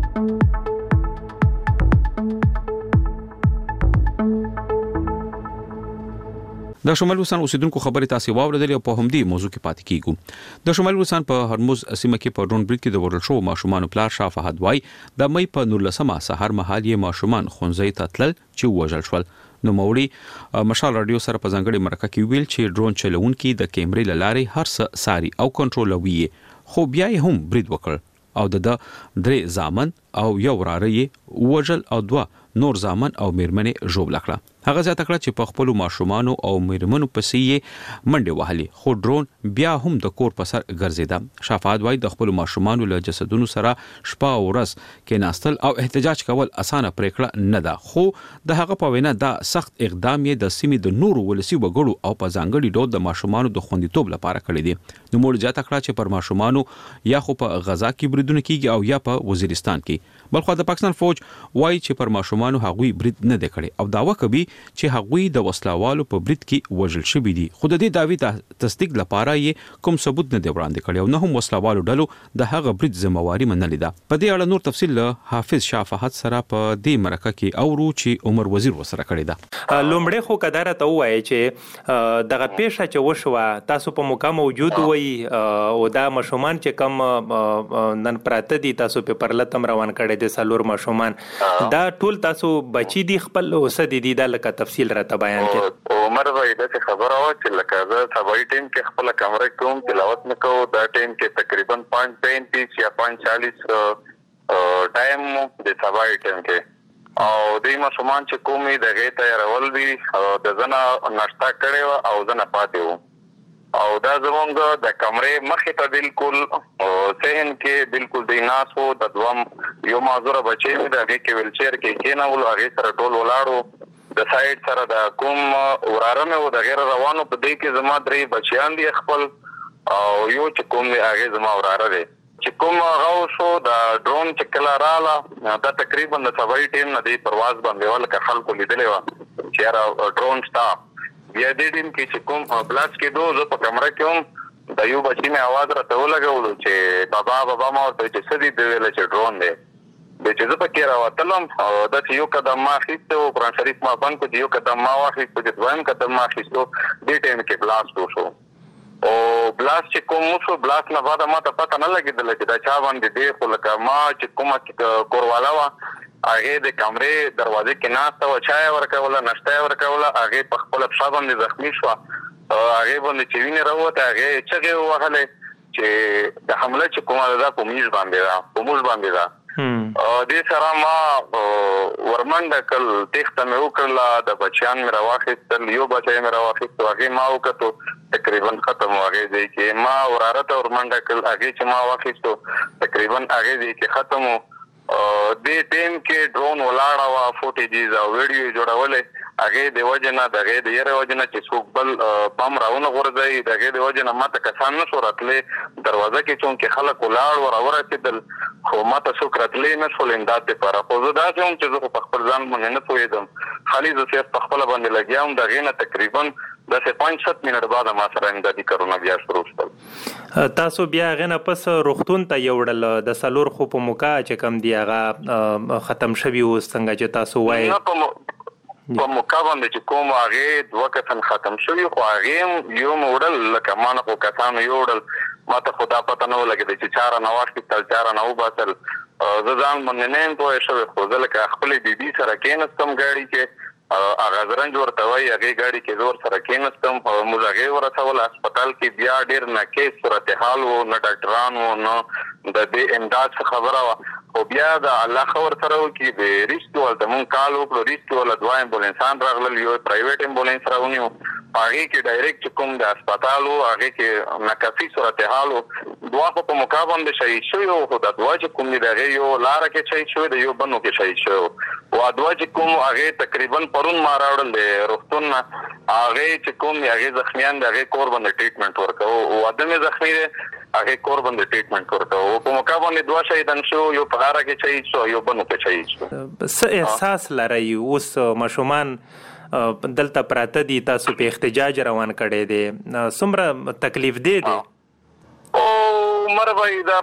د شمال وسان اوسیدونکو خبرې تاسو واوریدلې او په همدې موضوع کې پاتې کیږو. د شمال وسان په هرمز سیمه کې په ډرون بریډ کې د ورل شو ماشومان پلار شاه فهد وای د مې په 19 سحر مهال یې ماشومان خونځي تتل چې وژل شول. نو موري مشال رادیو سره په ځنګړي مرکه کې ویل چې ډرون چلونکي د کیمرې لارې هر څه ساري او کنټرولوي خو بیا یې هم برید وکړ او د درې ځامن او یو رارې وژل او 2 نور ځامن او میرمنې ژوبل کړه. هغه ځات کړه چې په خپل ماشومان او میرمنو پسې منډه وهلي خو ډرون بیا هم د کور په سر ګرځیدا. شفاعت وای د خپل ماشومان له جسدونو سره شپه او ورځ کې ناستل او احتجاج کول اسانه پریکړه نه ده خو د هغه په وینا دا سخت اقدام یې د سیمې د نورو ولسی وګړو او په ځانګړي ډول د ماشومان د خوندیتوب لپاره کړی دی. نو موږ ځات کړه چې پر ماشومان یا خو په غزا کې بریدونه کیږي او یا په وزیرستان کې. بلخو د پاکستان فوج وای چې پر ماشومان هغوی برید نه دی کړی او داوا کوي چې هغوی د وسلوالو په برید کې وژل شوی دي. خو د دې داوی تصدیق لپاره یې کوم ثبوت نه دی وړاندې کړی او نه هم وسلوالو ډلو د هغه برید ذمہواری منلې ده. په دې اړه نور تفصیل له حافظ شاه فهد سره په دې مرکه کې اورو چې عمر وزیر وسره کړی ده. لومړی خو قدر ته وایي چې دغه پیښه چې وشوه تاسو په موقع موجود وای او دا ماشومان چې کم نن پراته دي تاسو په پرلتم روان کړي دي سالور ماشومان دا ټول تاسو بچی دي خپل اوسه دي دا لکه تفصیل راته بیان کړئ. عمر بھائی دا خبره وا چې لکه زه سبای ټیم کې خپل کمره کوم تلاوت نکوم دا ټیم کې تقریبا 5:35 یا 5:40 ټایم د سبای ټیم کې او د ماشومان چې کومي دغه تیارول دي د زنه ناشتا کړي او زنه پاتې وو او دا زمونږ د کمرې مخې ته بالکل سهن کې بالکل د ناسو د دوام یو معذور بچی مې دغه کې ویلچر کې کېناول هغه سره ټول ولاړو د سایډ سره د کوم وراره مې و د غیر روانو په دې کې زما درې بچیان دي خپل او یو چې کوم هغه زما وراره دی چې کوم هغه شو د ډرون چې کله رااله دا تقریبا د سبای ټیم نه دی پرواز باندې ولکه خلکو لیدلې و چې را ډرون ستا بیا دې ټیم کې چې کوم بلاس کې دوه په کمره کې هم د یو بچی مې आवाज راته ولګولو چې بابا ما ورته چې سدي دی ویل چې ډرون دی د چې زه پکې راوتلم او دا چې یو قدم ما اخیسته او قرآن شریف ما بند کړ یو قدم ما واخیسته چې دویم قدم ما اخیسته دې ټیم کې بلاست وشو او بلاست چې کوم وشو بلاست نه بعد ما ته پته نه لګېدل چې دا چا باندې دی خو لکه ما چې کومه کوروالا وه هغې د کمرې دروازې کې ناسته وه چای ورکوله ناشته ورکوله هغې په خپله پښه باندې زخمي شوه هغې باندې چې وینې راووته هغې چغې ووهلې چې د حمله چې کومه ده په موږ باندې ده دې سره ما ورمخ منډه کړل تېښته مې وکړله د بچیان مې راواخیستل یو بچی مې راواخیست هغې ما وکتو تقریبا ختم و هغې ځای کې ما وراره ته ور منډه کړل هغې چې ما واخیستو تقریبا هغې ځای کې ختم و دې ټیم کې ډرون ولاړه وه فوټیجز او ویډیو یې جوړولې هغې د وجې نه د هغې د یرې وجې نه چې څوک بل بم راونه غورځوي د هغې د وجې نه ما ته کسان نه شو راتلی دروازه کې چونکې خلک ولاړ ول راورسېدل خو ما ته څوک راتلی نه شول امداد دپاره خو زه داسې وم چې زه خو په خپل ځان باندې نه پوهېدم خالي زه صرف په خپله باندې لګیا وم د هغې نه تقریبا داسې 5-7 منټ بعد ما سره امدادي کارونه بیا شروع شول تاسو بیا هغې نه پس روغتون ته یوړل د څلور خو په موقع چې کوم دی هغه ختم شوي اوس څنګه چې تاسو وایي په موقع باندې چې کوم هغې 2 کسان ختم شوي خو هغې یو مې وړل لکه ما نه خو کسانو یو وړل ما ته خو دا پته نه ولګېده چې چا رانه واخیستل چا رانه وباسل زه ځان باندې نه یم پوه شوی خو زه لکه خپلې بیبي سره کېناستم ګاډي کې هغه زرنج ورته وایي هغې ګاډي کې زه ورسره کېناستم موږ هغې ورسول هسپتال کې بیا ډېر ناکیس صورتحال و نه ډاکټران و نه د دې امداد څه خبره وه خو بیا د الله ښه ورسره وکړي د ریسټ ول د مونږ کال وکړو ریسټ وله 2 امبولانسان راغلل یو پرایویټ امبولانس راونیو هغې کې ډایرکټ چې کوم د هسپتال و هغې کې ناکافي صورتحال و 2 خو په موقع باندې شهید شوي وو خو دا 2 چې کوم دي د هغې یو لاره کې شهید شوی د یو بنو کې شهید شوی و 2 چې کوم هغې تقریبا پرون ما راوړل د روغتون نه هغې چې کوم دي هغې زخمیان د هغې کور باندې ټریټمنټ ورکوو واده مې زخمي دی هغې کور باندې ټریټمنټ ورکوو په موقع باندې 2 شهیدان شو یو په لاره کې شهید شو یو بنو کې شهید شو څه احساس لرئ اوس ماشومان دلته پراته دي تاسو په احتجاج روان کړی دی څومره تکلیف دی عمر بھائی دا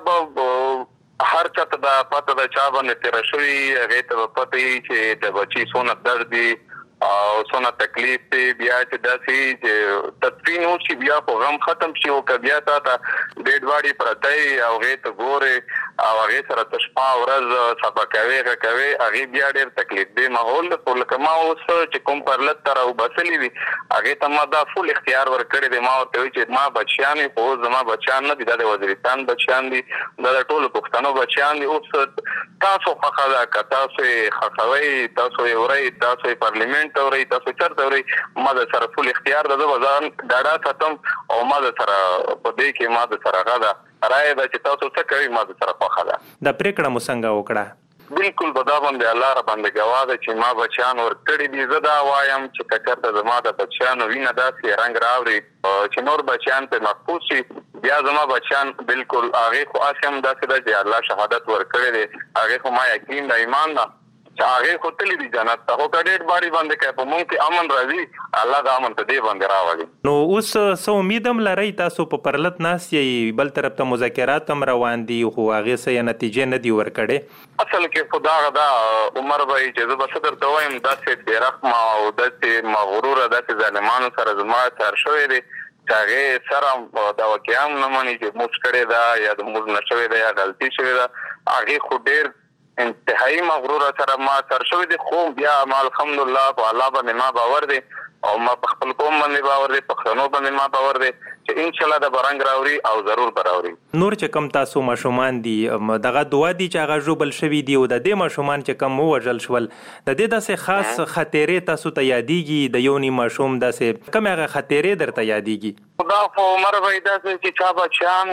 هر چاته دا پته د چا باندې تېره شوي هغې ته به پته وي چې د بچي څونه درد دی او څونه تکلیف دی بیا چې داسې چې تدفین وشي بیا خو غم ختم شي او که بیا تا ته ډېډ باډي پرته وي او هغې ته ګورې او هغې سره ته شپه ورځ سبا کوې غه کوې هغې بیا ډېر تکلیف دی ماحول دی خو لکه ما اوس چې کوم پرلت ته راوباسلي دي هغې ته ما دا فول اختیار ورکړی دی ما ورته وایي چې ما بچیان دي خو اوس زما بچیان نه دي دا د وزیرستان بچیان دي دا د ټولو پښتنو بچیان دي اوس تاسو خوښه ده که تاسو یې خوښوئ تاسو یې وړئ تاسو یې پارلیمنټ ته وړئ تاسو چېرته وړئ ما د سره فول اختیار ده زه به ځان ډاډه ساتم او ما د سره په دې کې ما د سره هغه ده رایه ده چې تاسو څه کوئ ما د سره خوښه ده دا پرېکړه مو څنګه وکړه بالکل به دا باندې الله را باندې ګواه ده چې ما بچیان ورکړي دي زه دا وایم چې که چېرته زما د بچیانو وینه داسې رنګ راوړي چې نور بچیان پرې محفوظ شي بیا زما بچیان بالکل هغې خو هسې هم داسې ده چې الله شهادت ورکړی دی هغې خو ما یقین ده ایمان ده چې هغې خو تللی دي جنت ته خو که ډېر باړي باندې که په مونږ کې امن راځي الله د امن په دې باندې راولي نو اوس څه امید هم لرئ تاسو په پرلت ناست یې بل طرف ته مذاکرات هم روان دي خو هغې څه یې نتیجې نه دي ورکړې اصل کې خو دغه دا عمر بھائی چې زه به څه درته وایم داسې بېرحمه او داسې مغروره داسې ظالمانو سره زما سر شوی دی چې هغې سره دا واقعه هم نه مني چې موږ کړې ده یا د موږ نه شوې ده یا غلطي شوې ده هغې خو ډېر انتهایی مغروره سره ما سر شوی دی خو بیا ما الحمدلله په الله باندې ما باور دی او ما په خپل قوم باندې باور دی پښتنو باندې ما باور دی چې انشاءالله د به رنګ راوړي او ضرور به راوړي نور چې کوم تاسو ماشومان دي دغه 2 دي چې هغه ژوبل شوي دي او د دې ماشومان چې کوم ووژل شول د دې داسې خاص خاطرې تاسو ته یادېږي د یو نیم ماشوم داسې کومې هغه خاطرې درته یادېږي دا خو عمر بھائی داسې چې چا بچیان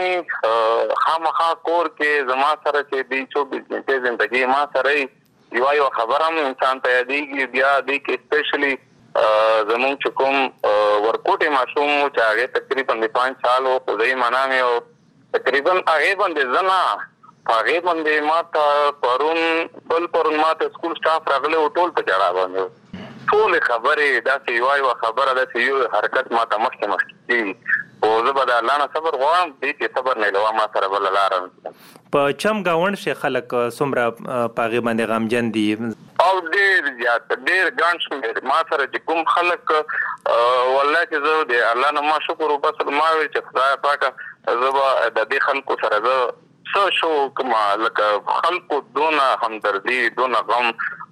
وي خامخا کور کې زما سره چې دی 24 غنټې زندګي ما سره یو خبره هم انسان ته یادېږي بیا دې کې سپیشلی زمونږ چې کوم ورکوټې ماشوم و چې هغې تقریبا د 5 سال و خو زه یې منام یو تقریبا هغې باندې زه نه په هغې باندې ما ته پرون ما ته سکول سټاف راغلی و ټول په ژړا باندې ټولې خبرې داسې یوه خبره داسې یو حرکت ما ته مخکې کېږي خو زه به د الله نه صبر غواړم دې کې صبر نه لوه ما سره بله لاره نشته په چم ګاونډ شي خلک څومره په هغې باندې غمجن دي او ډېر زیات ډېر ګڼ شمېر ما سره چې کوم خلک والله چې زه د الله نه ما شکر وباسم ما ویل چې خدای پاکه زه به د دې خلکو سره زه څه شو کما لکه خلکو دونه همدردي دونه غم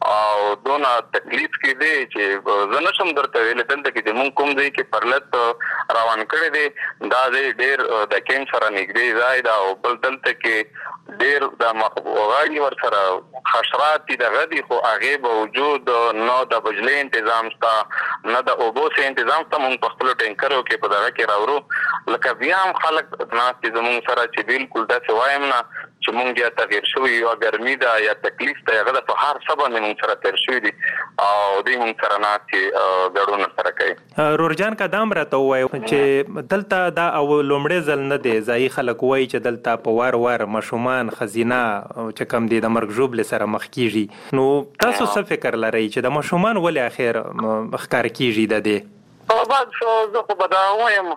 او دونه تکلیف کې دی چې زه نشم درته ویلی دلته کې چې مونږ کوم ځای کې پرلت روان کړی دی دا ځای ډېر د کیمپ سره نږدې ځای ده او بل دلته کې ډېر د غاړي ورسره حشرات دي دغه دي خو هغې باوجود نه د بجلۍ انتظام شته نه د اوبو سه انتظام شته مونږ په خپلو ټینکرو کې په دغه کې راوړو لکه بیا هم خلک ناست دي زمونږ سره چې بالکل داسې وایم نه چې مونږ یا تغیر شوي یا ګرمي ده یا تکلیف ده هغه د په هر څه باندې مونږ سره تېر شوي دي او دوی مونږ سره ناست چې ګډون سره کوي. رورجان کا دا هم راته ووایو چې دلته دا او لومړی ځل نه دی ځایي خلک وایي چې دلته په وار وار ماشومان ښځینه چې کوم دي د مرګ ژوبلې سره مخ کېږي نو تاسو څه فکر لرئ چې د ماشومان ولې اخر ښکار کېږي د دې؟ بس زه خو به دا وایم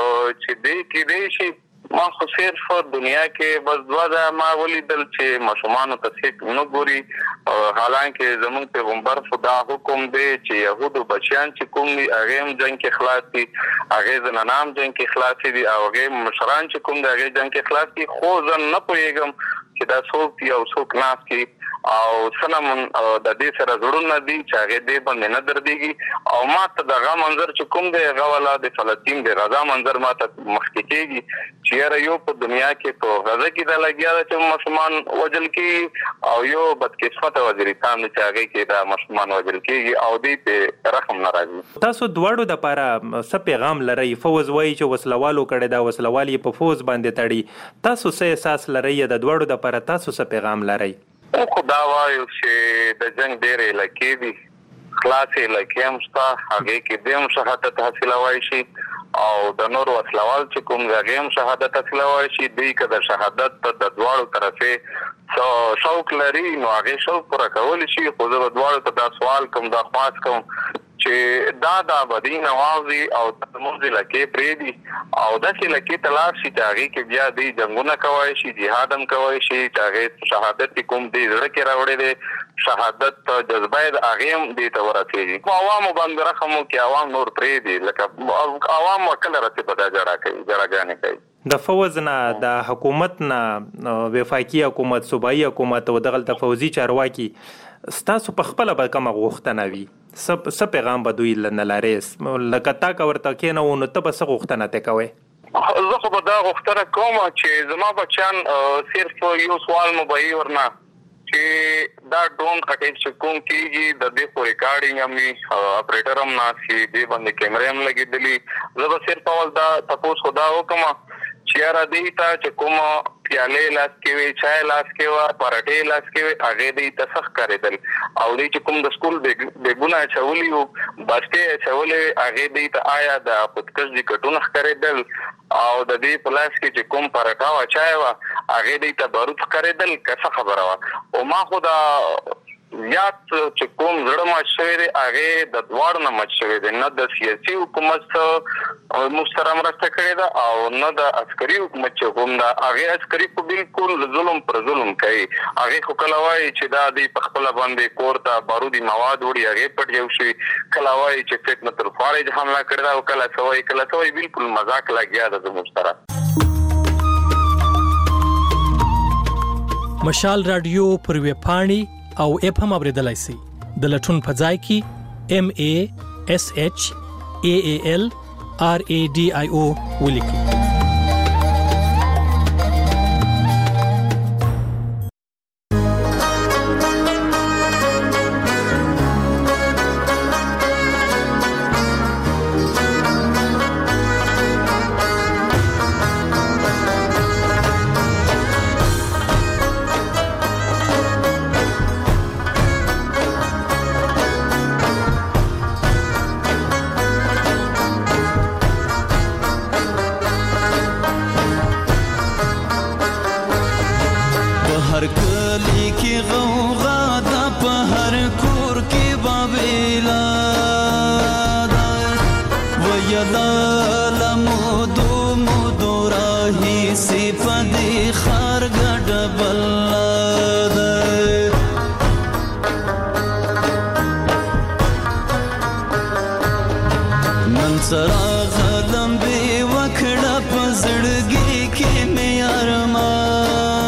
چې دی کېدی شي ما خو صرف دنیا کې بس دوه ځایه ما ولیدل چې ماشومانو ته څوک نه ګوري حالانکه زموږ پیغمبر خو دا حکم دی چې یهودو بچیان چې کوم دي هغې هم جنګ کې خلاص دي هغې زنانه هم جنګ کې خلاصې دي او هغې مشران چې کوم دي هغې جنګ کې خلاص دي خو زه نه پوهېږم چې دا څوک دي او څوک ناست دي او څه د دې سره زړونه دي چې هغې دې باندې نه دردېږي او ما ته دغه منظر چې کوم دی هغه والا د فلسطین د غزا منظر ما ته مخکې کېږي چې یاره یو په دنیا کې په غزه کې دا لګیا ده چې ماشومان وژل کېږي او یو بدقسمته وزیرستان دی چې هغې کې دا ماشومان وژل کېږي او دوی پرې رحم نه راځي. تاسو دواړو دپاره څه پیغام لرئ؟ فوز وایي چې وسلوالو کړی دا وسلوال یې په فوز باندې تړي تاسو څه احساس لرئ د دواړو دپاره تاسو څه پیغام لرئ؟ خو دا وایو چې د جنګ ډېرې علاقې دي خلاصې علاقې هم شته هغې کې دې هم شهادت حاصلولی شي او د نورو وسلوال چې کوم د هغې هم شهادت حاصلولی شي دوی که د شهادت د دواړو طرفې شوق لري نو هغې شوق پوره کولی شي خو زه به دواړو ته دا سوال کوم دا خواست کوم چې دا د ابدي نوازي او د زموږ علاقې پرېږدي او داسې علاقې ته لاړ شي چې هغې کې بیا دوی جنګونه کولی شي جهاد هم کولی شي چې هغې شهادت چې کوم دی زړه کې راوړی دی شهادت جذبه یې د هغې هم دې ته ورسېږي په عوامو باندې رحم وکړي عوام نور پرېږدي لکه عوام کله رسې په دا جړه کوي جړاګانې کوي. د فوز نه د حکومت نه وفاقي حکومت صوبایي حکومت او دغلته فوزي چارواکي ستاسو په خپله به کومه غوښتنه وي څه پیغام به دوی نه لرې لکه تا که ورته کېنوو نو ته به څه غوښتنه ترې کوې؟ زه خو به دا غوښتنه کوم چې زما بچیان صرف یو سوال مو به یې ورنه چې دا ډرون اټیک چې کوم کېږي د دې خو ریکارډینګ هم وي اپریټر هم ناست وي دې باندې کیمرې هم لګېدلي زه به صرف اول دا تپوس خو دا وکړم چې یاره دوی ته چې کومه پیالې لاس کې وي چای لاس کې وه پراټې لاس کې وي هغې دوی ته ښه ښکارېدل او دوی چې کوم د سکول بیګونه اچولي وو بسکې اچولې وې هغې دوی ته آیا د خودکش جکټونه ښکارېدل او د دې په لاس کې چې کوم پراټه وه چای وه هغې دوی ته بارود ښکارېدل که څه خبره وه او ما خو دا زیات چې کوم زړه مات شوی دی هغې د دواړو نه مات شوی دی نه د سیاسي حکومت موږ سره مرسته کړې ده او نه د عسکري حکومت چې کوم ده هغې عسکري خو بلکل ظلم پر ظلم کوي هغې خو کله وایي چې دا دوی په خپله باندې کور ته بارودي مواد وړي هغې پټ یو شوي کله وایي چې فتنة الخوارج حمله کړې ده او کله څه وایي بلکل مذاق لګیا ده زموږ سره. مشال رادیو پر ویبپاڼې او اپ هم اوریدلای شئ د لټون په ځای کې MASHALRADIO ولیکئ. سراغ لمبي وکړه په زړګي کې مې ارمان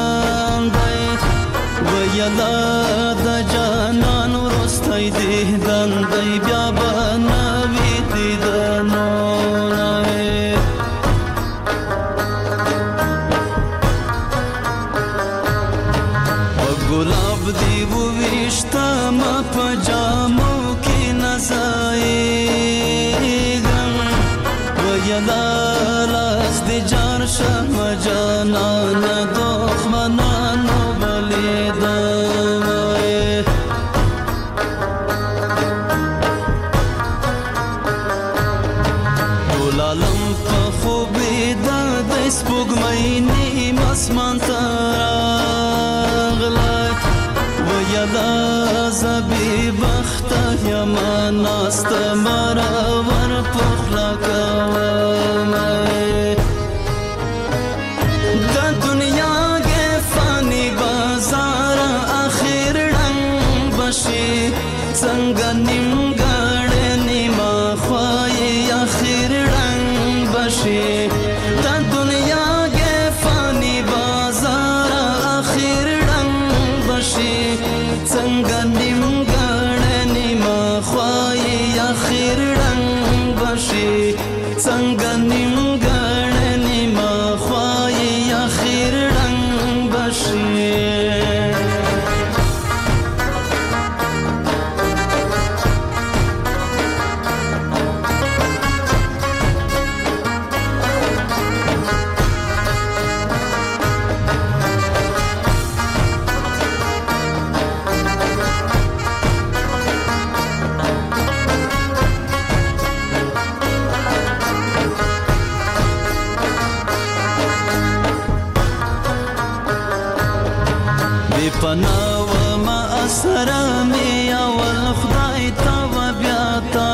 دیدن دی بیا بنوی دیدنونه گلاب دی وویشتم په جامو کې نزایګم ویلا لاس دی جان شم جانان دښمنانو بلیدم ټول عالم په خوبې د سپوږمۍ نیم اسمان ته یدا زبی بخت یما ناست مرور پخلا کوم د دنیا کے فانی بازار اخر رنگ بشی څنګه نیمګړ نیما خوای اخر رنگ بشی د دنیا کے فانی بازار اخر رنگ بشی څنګه نیمګړ نیما خوای اخر رنگ بشي څنګه نیمګړ نیما خوای اخر رنگ بشي پناو ما اسره می اول خدای تا و بیا تا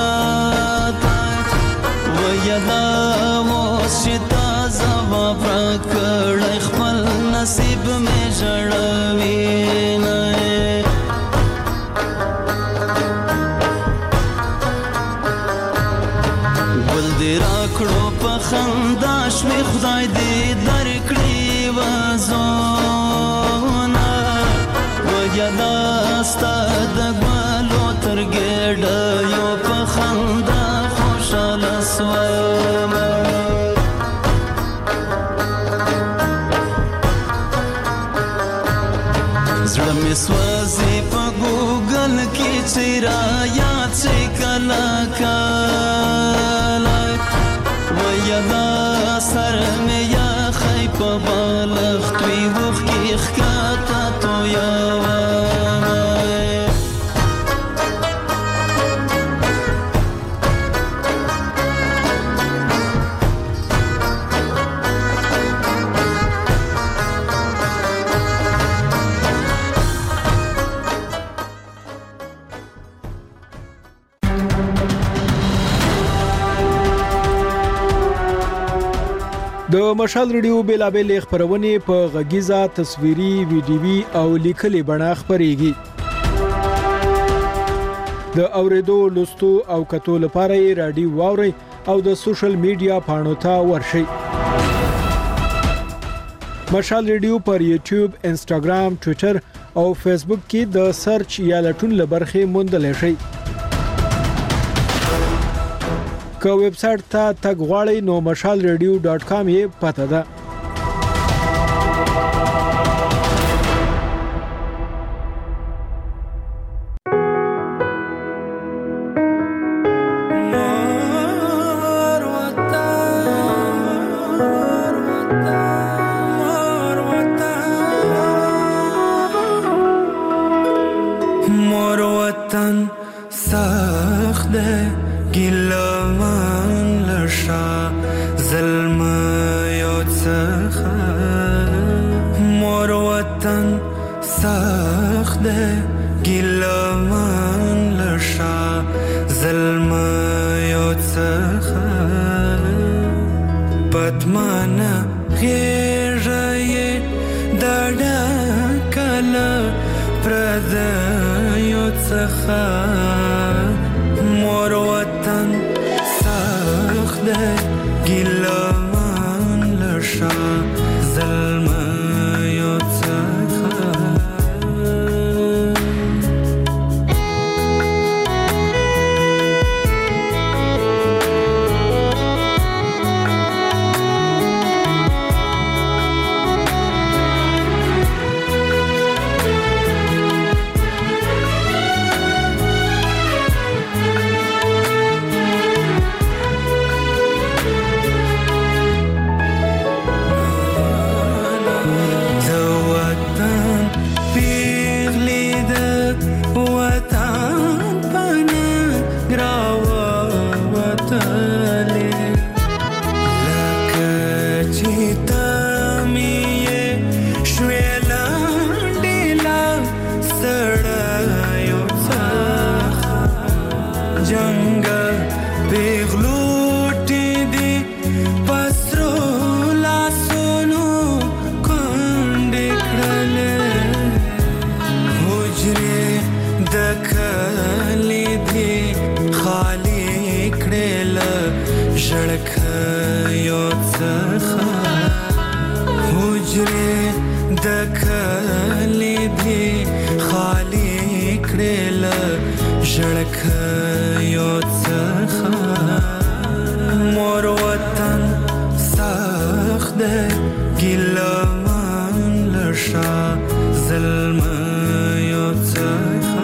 ویلا وشتا زوا پرکړ خپل نصیب می جړوي نه ګل دې راکړو په خندا شمه خدای دې درکړي وازو یدا ستاد ګلو تر ګډ یو په خندا خوشاله سوم زړه مې سوځي په ګوګل کې چې را یاد شي کله کله ویدا سر مې یا خی په بالښت وي وخ کې ښکاته تو یا د مشال ریډیو بیلابل خبرونه په غږیزه تصویري ویډیوي او لیکلي بڼه خبريږي د اوریدو لوستو او کتو لپاره رادیو واوري او د سوشل میډیا پاڼو ته ورشي مشال ریډیو پر یوټیوب انسټاګرام ټوئیټر او فیسبوک کې د سرچ یا لټون لبرخه موندل شي که ویب سټ ته تګ غواړئ نو mashalradio.com یې پته ده مور وطن سخت ده ګلمان لشا ظلم یو څخه مور وطن سخت ده ګلمان لشا ظلم یو څخه پتمان غیږه دډا کله پرد یو څخه مور وطن سخت ده ګلمان لشا ظلم یو څخه جنگ پیغلوټي دي پسرو لاسونو کونډې کړلې حجرې د کلي دي خالي کړل ژړکیو څخه حجرې د کلي دي خالي کړل ژړکیو څخه مور وطن سخت دی ګیله‌من لشه زلمیو څخه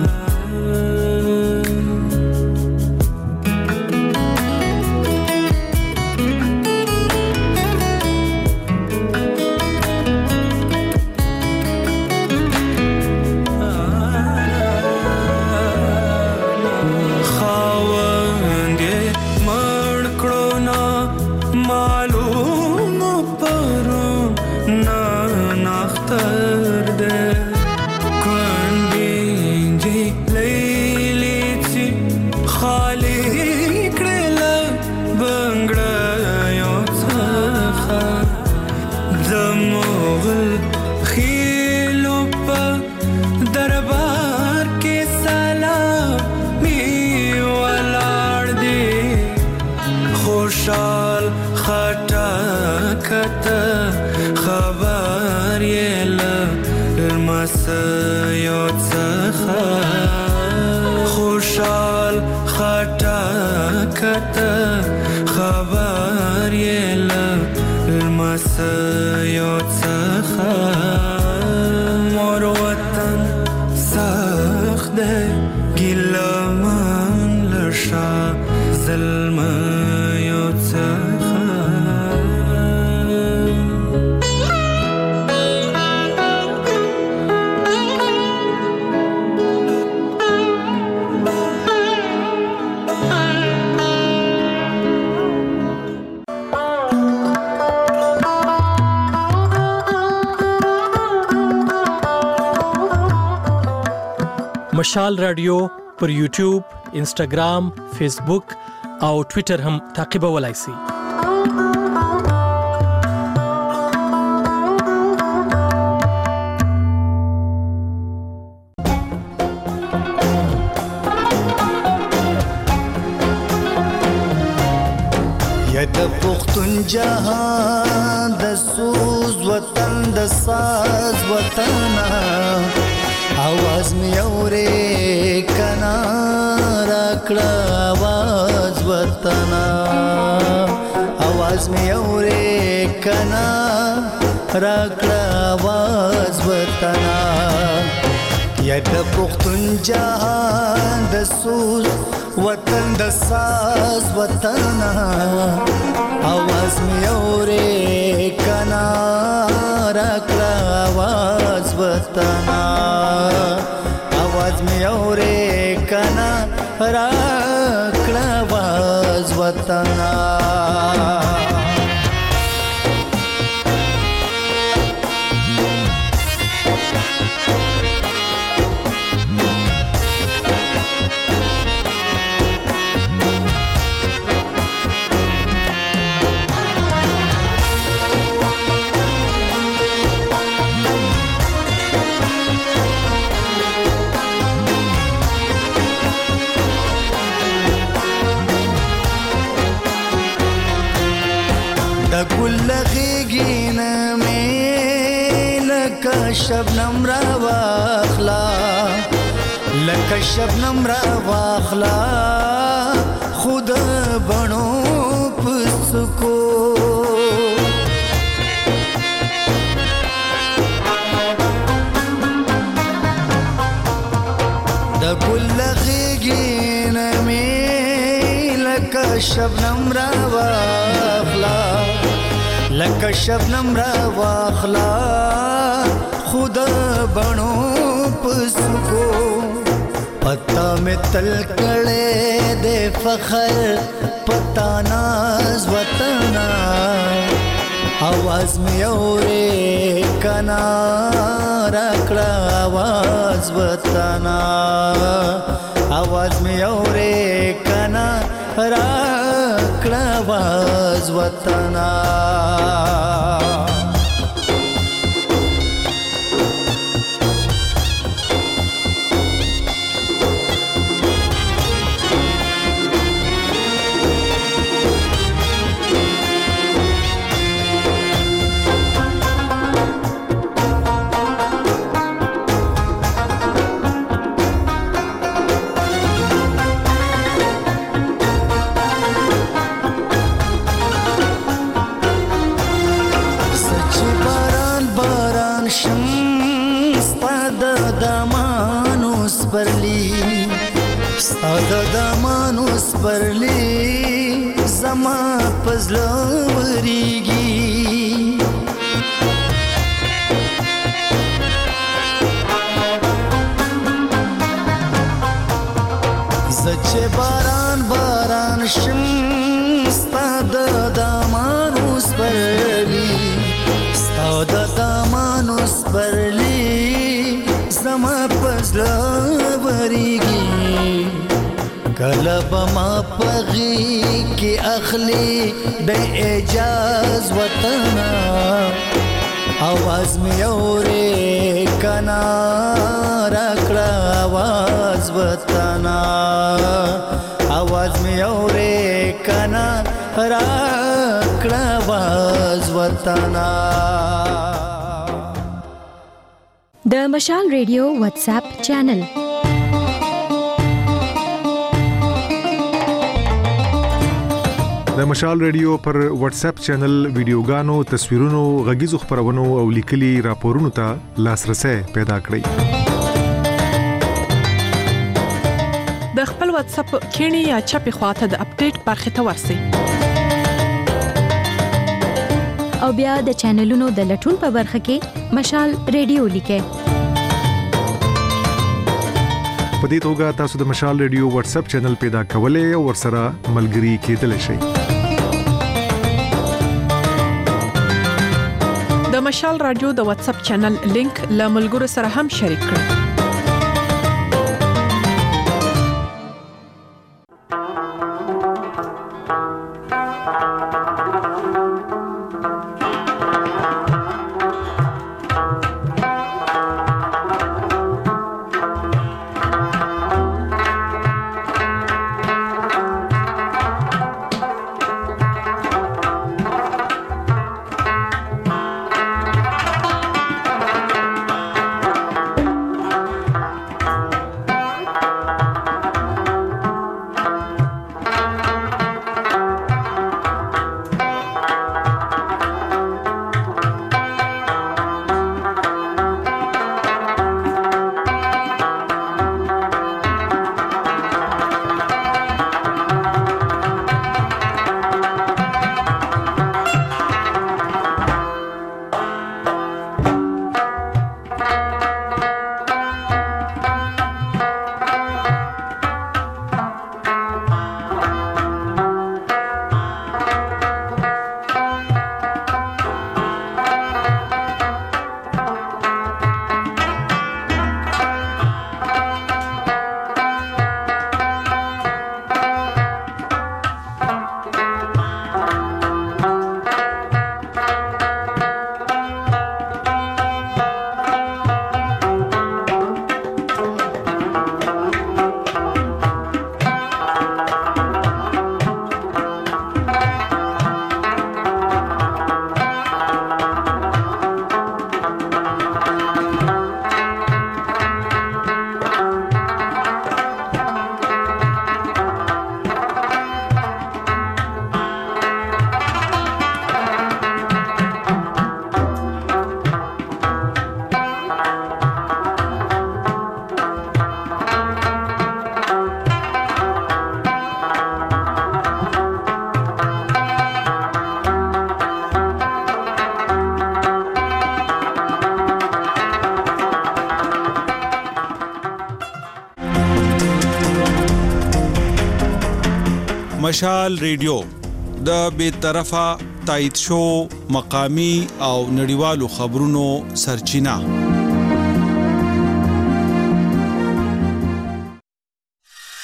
خوشال خټکت خبر یې لمسیو څخه مور وطن سخت دی ګیله‌من لشه زلمیو څخه مشال رادیو پر یوټیوب، انسټاګرام، فیسبوک او ټوئیټر هم تعقیبولای شئ. د پښتون جهان د سوز وطن د ساز وطن आवाज می اورې کنا راکړه आवाज وطن आवाज می اورې کنا راکړه आवाज وطن یا د پښتون جهان د سوز وطن د ساز وطن आवाज می اورې کنا راکړه आवाज وطن आवाज می اورې کنا راکړه आवाज وطن لغیگین میں لکا شبنم را واخلا لکا شبنم را واخلا خود بنو پسکو دا گل لغیگین میں لکا شبنم را واخلا لکه شبنم را واخلا خود بنو پسکو پتا میں تل کڑے دے فخر پتا ناز وطنا आवाज میں اورے کنا راکڑا आवाज وطنا आवाज में औरे कना राकड़ा आवाज वतना دمانوس برلی زما پزلوریږي زچه باران باران شم ستاد دمانوس برلی ستاد دمانوس برلی زما پزلوریږي کلب ما پغی کی اخلی بے اجاز وطنا آواز میں اورے کنا رکڑا آواز وطنا آواز میں اورے کنا رکڑا آواز وطنا د مشال ریډیو واتس اپ چینل د مشال ریډیو پر واتس اپ چینل ویډیوګانو تصویرونو غږیزو خبرونو او لیکلي راپورونو ته لاسرسي پیدا کړئ د خپل واتس اپ کینی یا چپی خواته د اپډیټ برخه ته ورسی او بیا د چینلونو د لټون په برخه کې مشال ریډیو لیکه په دې توګه تاسو د مشال ریډیو واتس اپ چینل پیدا کولای او ورسره ملګري کېدلی شئ د مشال رادیو د واتس اپ چینل لینک له ملګرو سره هم شریک کړئ مشال ریډیو د بیطرفه تایید شو مقامی او نړیوالو خبرونو سرچینه